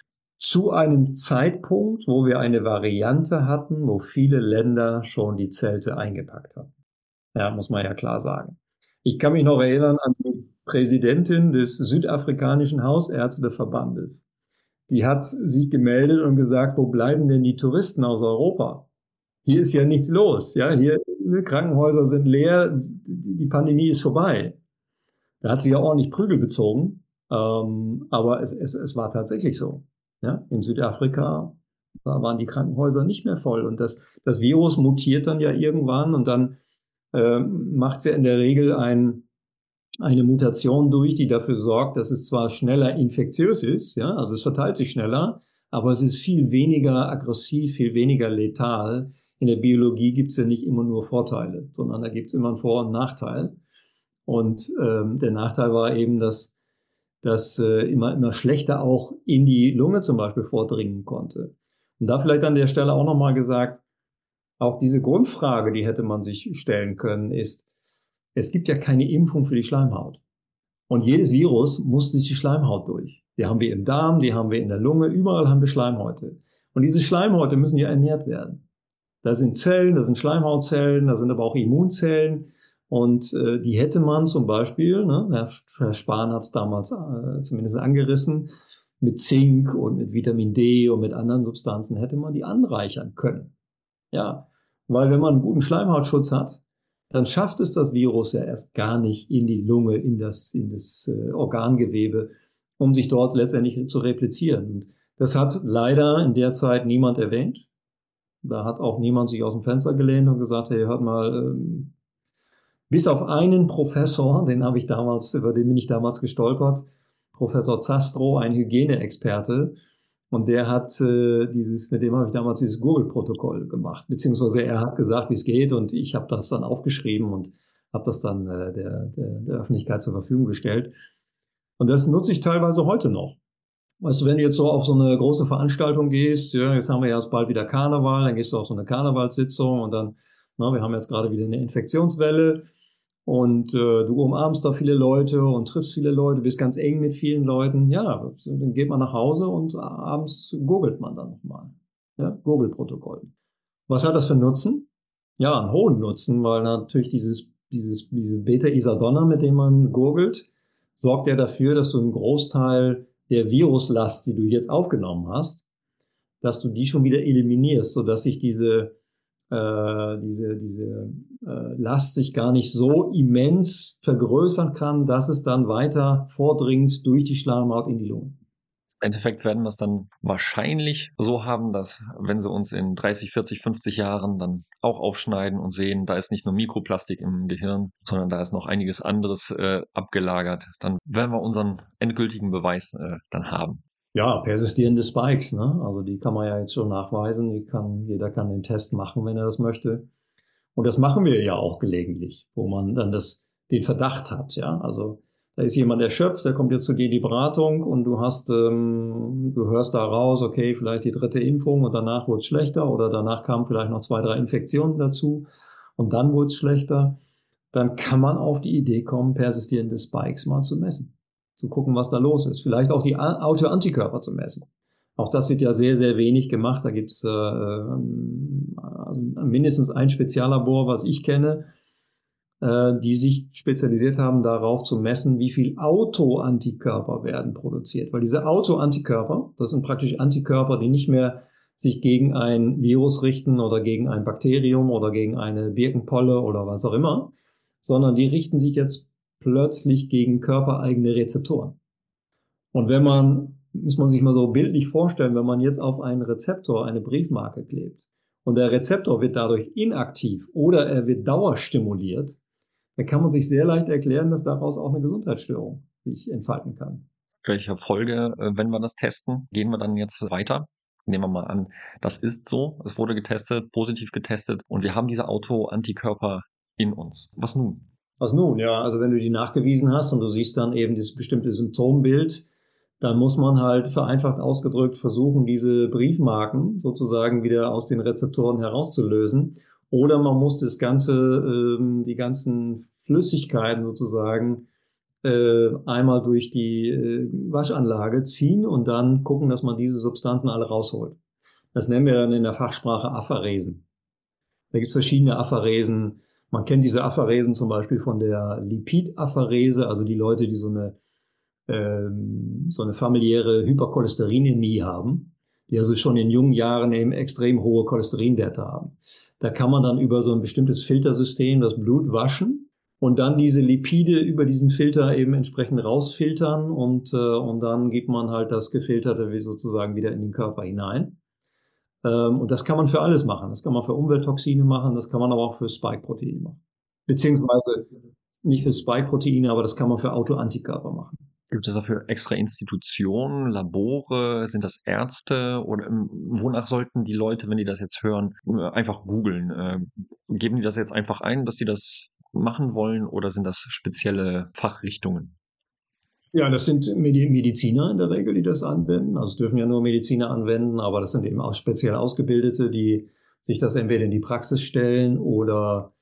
Zu einem Zeitpunkt, wo wir eine Variante hatten, wo viele Länder schon die Zelte eingepackt hatten. Ja, muss man ja klar sagen. Ich kann mich noch erinnern an die Präsidentin des südafrikanischen Hausärzteverbandes. Die hat sich gemeldet und gesagt, wo bleiben denn die Touristen aus Europa? Hier ist ja nichts los. Ja, hier Krankenhäuser sind leer, die Pandemie ist vorbei. Da hat sie ja ordentlich Prügel bezogen, ähm, aber es, es, es war tatsächlich so. Ja, in Südafrika da waren die Krankenhäuser nicht mehr voll und das, das Virus mutiert dann ja irgendwann und dann äh, macht es ja in der Regel ein, eine Mutation durch, die dafür sorgt, dass es zwar schneller infektiös ist, ja, also es verteilt sich schneller, aber es ist viel weniger aggressiv, viel weniger letal. In der Biologie gibt es ja nicht immer nur Vorteile, sondern da gibt es immer einen Vor- und Nachteil. Und ähm, der Nachteil war eben, dass das äh, immer, immer schlechter auch in die Lunge zum Beispiel vordringen konnte. Und da vielleicht an der Stelle auch nochmal gesagt, auch diese Grundfrage, die hätte man sich stellen können, ist, es gibt ja keine Impfung für die Schleimhaut. Und jedes Virus muss durch die Schleimhaut durch. Die haben wir im Darm, die haben wir in der Lunge, überall haben wir Schleimhäute. Und diese Schleimhäute müssen ja ernährt werden. Da sind Zellen, da sind Schleimhautzellen, da sind aber auch Immunzellen. Und äh, die hätte man zum Beispiel, ne, Herr Spahn hat es damals äh, zumindest angerissen, mit Zink und mit Vitamin D und mit anderen Substanzen hätte man die anreichern können. Ja, weil wenn man einen guten Schleimhautschutz hat, dann schafft es das Virus ja erst gar nicht in die Lunge, in das, in das äh, Organgewebe, um sich dort letztendlich zu replizieren. Und Das hat leider in der Zeit niemand erwähnt. Da hat auch niemand sich aus dem Fenster gelehnt und gesagt, hey, hört mal, ähm, bis auf einen Professor, den habe ich damals, über den bin ich damals gestolpert, Professor Zastrow, ein Hygieneexperte, und der hat äh, dieses, mit dem habe ich damals dieses Google-Protokoll gemacht, beziehungsweise er hat gesagt, wie es geht, und ich habe das dann aufgeschrieben und habe das dann äh, der, der, der Öffentlichkeit zur Verfügung gestellt. Und das nutze ich teilweise heute noch. Weißt du, wenn du jetzt so auf so eine große Veranstaltung gehst, ja, jetzt haben wir ja bald wieder Karneval, dann gehst du auf so eine Karnevalssitzung und dann, na, wir haben jetzt gerade wieder eine Infektionswelle und äh, du umarmst da viele Leute und triffst viele Leute, bist ganz eng mit vielen Leuten. Ja, dann geht man nach Hause und abends googelt man dann nochmal. Ja, Google-Protokoll. Was hat das für einen Nutzen? Ja, einen hohen Nutzen, weil natürlich dieses, dieses, diese Beta-Isadonna, mit dem man gurgelt, sorgt ja dafür, dass du einen Großteil der Viruslast, die du jetzt aufgenommen hast, dass du die schon wieder eliminierst, sodass sich diese, äh, diese, diese äh, Last sich gar nicht so immens vergrößern kann, dass es dann weiter vordringt durch die Schleimhaut in die Lunge. Im Endeffekt werden wir es dann wahrscheinlich so haben, dass, wenn sie uns in dreißig, vierzig, fünfzig Jahren dann auch aufschneiden und sehen, da ist nicht nur Mikroplastik im Gehirn, sondern da ist noch einiges anderes äh, abgelagert, dann werden wir unseren endgültigen Beweis äh, dann haben. Ja, persistierende Spikes, ne? Also die kann man ja jetzt schon nachweisen. Die kann, jeder kann den Test machen, wenn er das möchte. Und das machen wir ja auch gelegentlich, wo man dann das, den Verdacht hat, ja. Also da ist jemand erschöpft, der kommt jetzt zu dir in die Beratung und du hast, ähm, du hörst da raus, okay, vielleicht die dritte Impfung und danach wurde es schlechter oder danach kamen vielleicht noch zwei, drei Infektionen dazu und dann wurde es schlechter. Dann kann man auf die Idee kommen, persistierende Spikes mal zu messen, zu gucken, was da los ist. Vielleicht auch die Autoantikörper zu messen. Auch das wird ja sehr, sehr wenig gemacht. Da gibt's äh, also mindestens ein Speziallabor, was ich kenne, äh, die sich spezialisiert haben, darauf zu messen, wie viel Autoantikörper werden produziert. Weil diese Autoantikörper, das sind praktisch Antikörper, die nicht mehr sich gegen ein Virus richten oder gegen ein Bakterium oder gegen eine Birkenpolle oder was auch immer, sondern die richten sich jetzt plötzlich gegen körpereigene Rezeptoren. Und wenn man, muss man sich mal so bildlich vorstellen, wenn man jetzt auf einen Rezeptor eine Briefmarke klebt und der Rezeptor wird dadurch inaktiv oder er wird dauerstimuliert, dann kann man sich sehr leicht erklären, dass daraus auch eine Gesundheitsstörung sich entfalten kann. Welche Folge, wenn wir das testen, gehen wir dann jetzt weiter? Nehmen wir mal an, das ist so, es wurde getestet, positiv getestet und wir haben diese Autoantikörper in uns. Was nun? Was nun? Ja, also wenn du die nachgewiesen hast und du siehst dann eben dieses bestimmte Symptombild, dann muss man halt vereinfacht ausgedrückt versuchen, diese Briefmarken sozusagen wieder aus den Rezeptoren herauszulösen. Oder man muss das ganze, ähm, die ganzen Flüssigkeiten sozusagen äh, einmal durch die äh, Waschanlage ziehen und dann gucken, dass man diese Substanzen alle rausholt. Das nennen wir dann in der Fachsprache Apheresen. Da gibt es verschiedene Apheresen. Man kennt diese Apheresen zum Beispiel von der Lipidapherese, also die Leute, die so eine, ähm, so eine familiäre Hypercholesterinämie haben, die also schon in jungen Jahren eben extrem hohe Cholesterinwerte haben. Da kann man dann über so ein bestimmtes Filtersystem das Blut waschen und dann diese Lipide über diesen Filter eben entsprechend rausfiltern und, äh, und dann gibt man halt das Gefilterte sozusagen wieder in den Körper hinein. Ähm, und das kann man für alles machen. Das kann man für Umwelttoxine machen, das kann man aber auch für Spike-Proteine machen. Beziehungsweise nicht für Spike-Proteine, aber das kann man für Autoantikörper machen. Gibt es dafür extra Institutionen, Labore? Sind das Ärzte? Oder ähm, wonach sollten die Leute, wenn die das jetzt hören, einfach googeln? Äh, geben die das jetzt einfach ein, dass die das machen wollen? Oder sind das spezielle Fachrichtungen? Ja, das sind Mediziner in der Regel, die das anwenden. Also es dürfen ja nur Mediziner anwenden, aber das sind eben auch speziell Ausgebildete, die sich das entweder in die Praxis stellen oder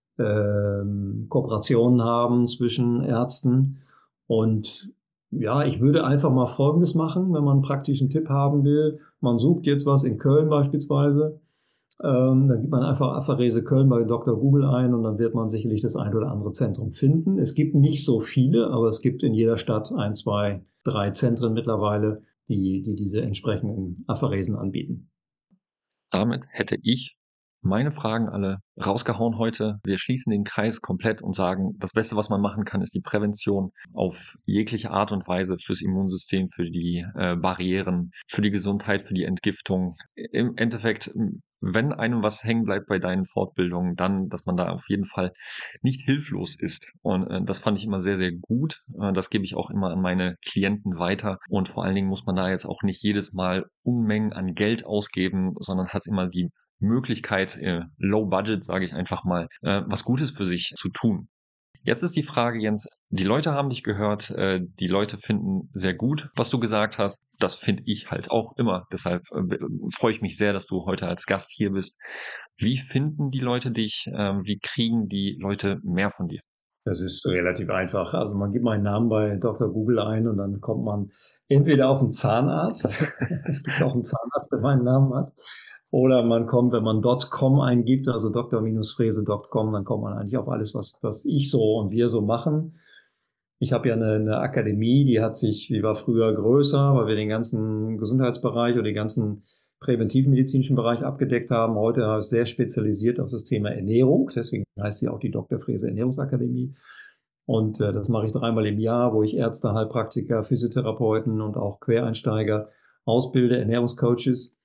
ähm, Kooperationen haben zwischen Ärzten. Und ja, ich würde einfach mal Folgendes machen, wenn man einen praktischen Tipp haben will. Man sucht jetzt was in Köln beispielsweise. Ähm, dann gibt man einfach Apherese Köln bei Doktor Google ein und dann wird man sicherlich das ein oder andere Zentrum finden. Es gibt nicht so viele, aber es gibt in jeder Stadt ein, zwei, drei Zentren mittlerweile, die, die diese entsprechenden Apheresen anbieten. Damit hätte ich meine Fragen alle rausgehauen heute. Wir schließen den Kreis komplett und sagen, das Beste, was man machen kann, ist die Prävention auf jegliche Art und Weise fürs Immunsystem, für die äh, Barrieren, für die Gesundheit, für die Entgiftung. Im Endeffekt, wenn einem was hängen bleibt bei deinen Fortbildungen, dann, dass man da auf jeden Fall nicht hilflos ist. Und äh, das fand ich immer sehr, sehr gut. Äh, das gebe ich auch immer an meine Klienten weiter. Und vor allen Dingen muss man da jetzt auch nicht jedes Mal Unmengen an Geld ausgeben, sondern hat immer die Möglichkeit, äh, low budget, sage ich einfach mal, äh, was Gutes für sich zu tun. Jetzt ist die Frage, Jens, die Leute haben dich gehört, äh, die Leute finden sehr gut, was du gesagt hast. Das finde ich halt auch immer. Deshalb äh, freue ich mich sehr, dass du heute als Gast hier bist. Wie finden die Leute dich? Äh, wie kriegen die Leute mehr von dir? Das ist relativ einfach. Also man gibt meinen Namen bei Doktor Google ein und dann kommt man entweder auf einen Zahnarzt. Es gibt auch einen Zahnarzt, der meinen Namen hat. Oder man kommt, wenn man .com eingibt, also doktor Frese Punkt com, dann kommt man eigentlich auf alles, was, was ich so und wir so machen. Ich habe ja eine, eine Akademie, die hat sich, die war früher größer, weil wir den ganzen Gesundheitsbereich oder den ganzen präventivmedizinischen Bereich abgedeckt haben. Heute ist sehr spezialisiert auf das Thema Ernährung. Deswegen heißt sie auch die Doktor Frese Ernährungsakademie. Und äh, das mache ich dreimal im Jahr, wo ich Ärzte, Heilpraktiker, Physiotherapeuten und auch Quereinsteiger ausbilde, Ernährungscoaches.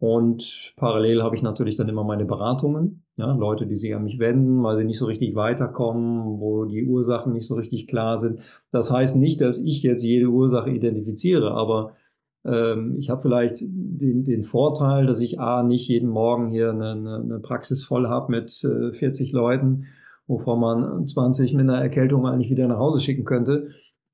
Und parallel habe ich natürlich dann immer meine Beratungen, ja, Leute, die sich an mich wenden, weil sie nicht so richtig weiterkommen, wo die Ursachen nicht so richtig klar sind. Das heißt nicht, dass ich jetzt jede Ursache identifiziere, aber ähm, ich habe vielleicht den, den Vorteil, dass ich A, nicht jeden Morgen hier eine, eine, eine Praxis voll habe mit äh, vierzig Leuten, wovon man zwanzig mit einer Erkältung eigentlich wieder nach Hause schicken könnte.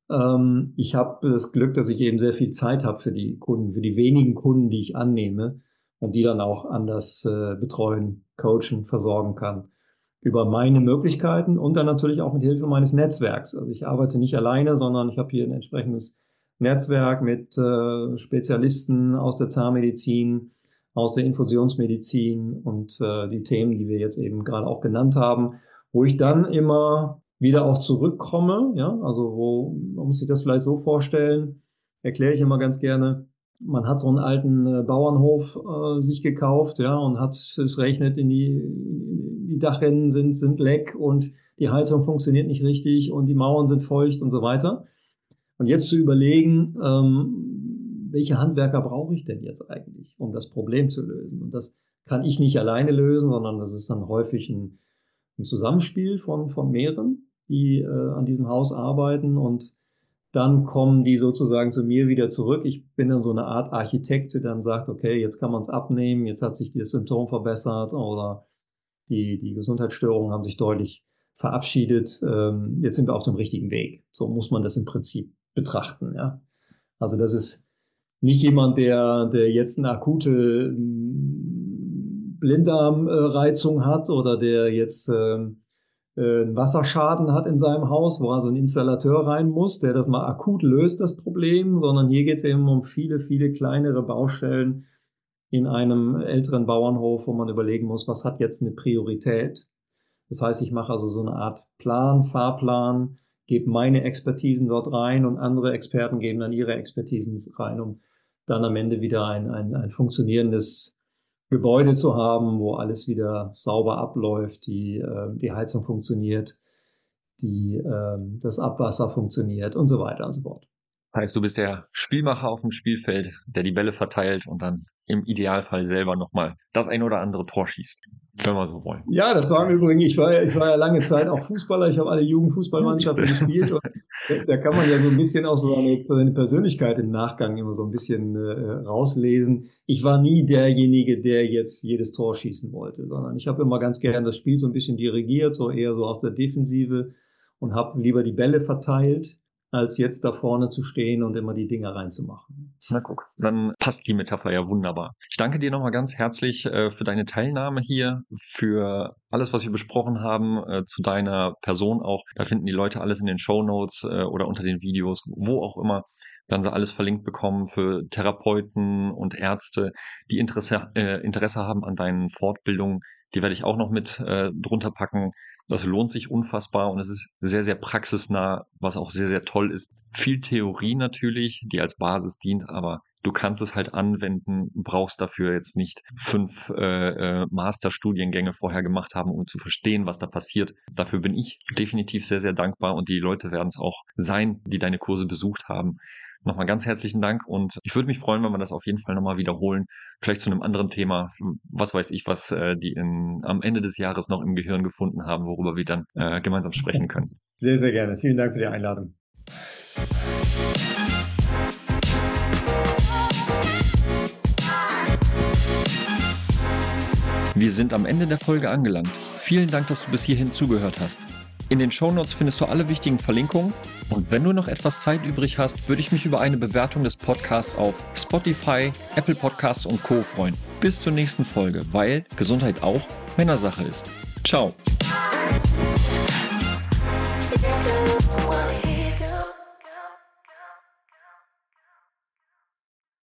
Ähm, ich habe das Glück, dass ich eben sehr viel Zeit habe für die Kunden, für die wenigen Kunden, die ich annehme und die dann auch anders äh, betreuen, coachen, versorgen kann. Über meine Möglichkeiten und dann natürlich auch mit Hilfe meines Netzwerks. Also ich arbeite nicht alleine, sondern ich habe hier ein entsprechendes Netzwerk mit äh, Spezialisten aus der Zahnmedizin, aus der Infusionsmedizin und äh, die Themen, die wir jetzt eben gerade auch genannt haben, wo ich dann immer wieder auch zurückkomme, ja, also wo, man muss sich das vielleicht so vorstellen, erkläre ich immer ganz gerne, man hat so einen alten äh, Bauernhof äh, sich gekauft, ja, und hat, es regnet, in die, die Dachrinnen sind, sind leck und die Heizung funktioniert nicht richtig und die Mauern sind feucht und so weiter. Und jetzt zu überlegen, ähm, welche Handwerker brauche ich denn jetzt eigentlich, um das Problem zu lösen? Und das kann ich nicht alleine lösen, sondern das ist dann häufig ein, ein Zusammenspiel von, von mehreren, die äh, an diesem Haus arbeiten und dann kommen die sozusagen zu mir wieder zurück. Ich bin dann so eine Art Architekt, der dann sagt, okay, jetzt kann man es abnehmen, jetzt hat sich das Symptom verbessert oder die, die Gesundheitsstörungen haben sich deutlich verabschiedet. Ähm, jetzt sind wir auf dem richtigen Weg. So muss man das im Prinzip betrachten. Ja? Also das ist nicht jemand, der, der jetzt eine akute Blinddarmreizung hat oder der jetzt ähm, einen Wasserschaden hat in seinem Haus, wo also ein Installateur rein muss, der das mal akut löst, das Problem, sondern hier geht es eben um viele, viele kleinere Baustellen in einem älteren Bauernhof, wo man überlegen muss, was hat jetzt eine Priorität. Das heißt, ich mache also so eine Art Plan, Fahrplan, gebe meine Expertisen dort rein und andere Experten geben dann ihre Expertisen rein, um dann am Ende wieder ein, ein, ein funktionierendes Gebäude zu haben, wo alles wieder sauber abläuft, die, äh, die Heizung funktioniert, die, äh, das Abwasser funktioniert und so weiter und so fort. Heißt, du bist der Spielmacher auf dem Spielfeld, der die Bälle verteilt und dann im Idealfall selber nochmal das ein oder andere Tor schießt, wenn wir so wollen. Ja, das war im Übrigen, ich war ja, ich war ja lange Zeit auch Fußballer, ich habe alle Jugendfußballmannschaften gespielt und da, da kann man ja so ein bisschen auch so seine, seine Persönlichkeit im Nachgang immer so ein bisschen äh, rauslesen. Ich war nie derjenige, der jetzt jedes Tor schießen wollte, sondern ich habe immer ganz gerne das Spiel so ein bisschen dirigiert, so eher so aus der Defensive und habe lieber die Bälle verteilt, als jetzt da vorne zu stehen und immer die Dinger reinzumachen. Na guck, dann passt die Metapher ja wunderbar. Ich danke dir nochmal ganz herzlich äh, für deine Teilnahme hier, für alles, was wir besprochen haben, äh, zu deiner Person auch. Da finden die Leute alles in den Shownotes äh, oder unter den Videos, wo auch immer. Werden sie alles verlinkt bekommen für Therapeuten und Ärzte, die Interesse, äh, Interesse haben an deinen Fortbildungen. Die werde ich auch noch mit äh, drunter packen. Das lohnt sich unfassbar und es ist sehr, sehr praxisnah, was auch sehr, sehr toll ist. Viel Theorie natürlich, die als Basis dient, aber du kannst es halt anwenden, brauchst dafür jetzt nicht fünf äh, äh, Masterstudiengänge vorher gemacht haben, um zu verstehen, was da passiert. Dafür bin ich definitiv sehr, sehr dankbar und die Leute werden es auch sein, die deine Kurse besucht haben. Nochmal ganz herzlichen Dank und ich würde mich freuen, wenn wir das auf jeden Fall nochmal wiederholen. Vielleicht zu einem anderen Thema, was weiß ich, was äh, die in, am Ende des Jahres noch im Gehirn gefunden haben, worüber wir dann äh, gemeinsam sprechen können. Sehr, sehr gerne. Vielen Dank für die Einladung. Wir sind am Ende der Folge angelangt. Vielen Dank, dass du bis hierhin zugehört hast. In den Shownotes findest du alle wichtigen Verlinkungen und wenn du noch etwas Zeit übrig hast, würde ich mich über eine Bewertung des Podcasts auf Spotify, Apple Podcasts und Co. freuen. Bis zur nächsten Folge, weil Gesundheit auch Männersache ist. Ciao!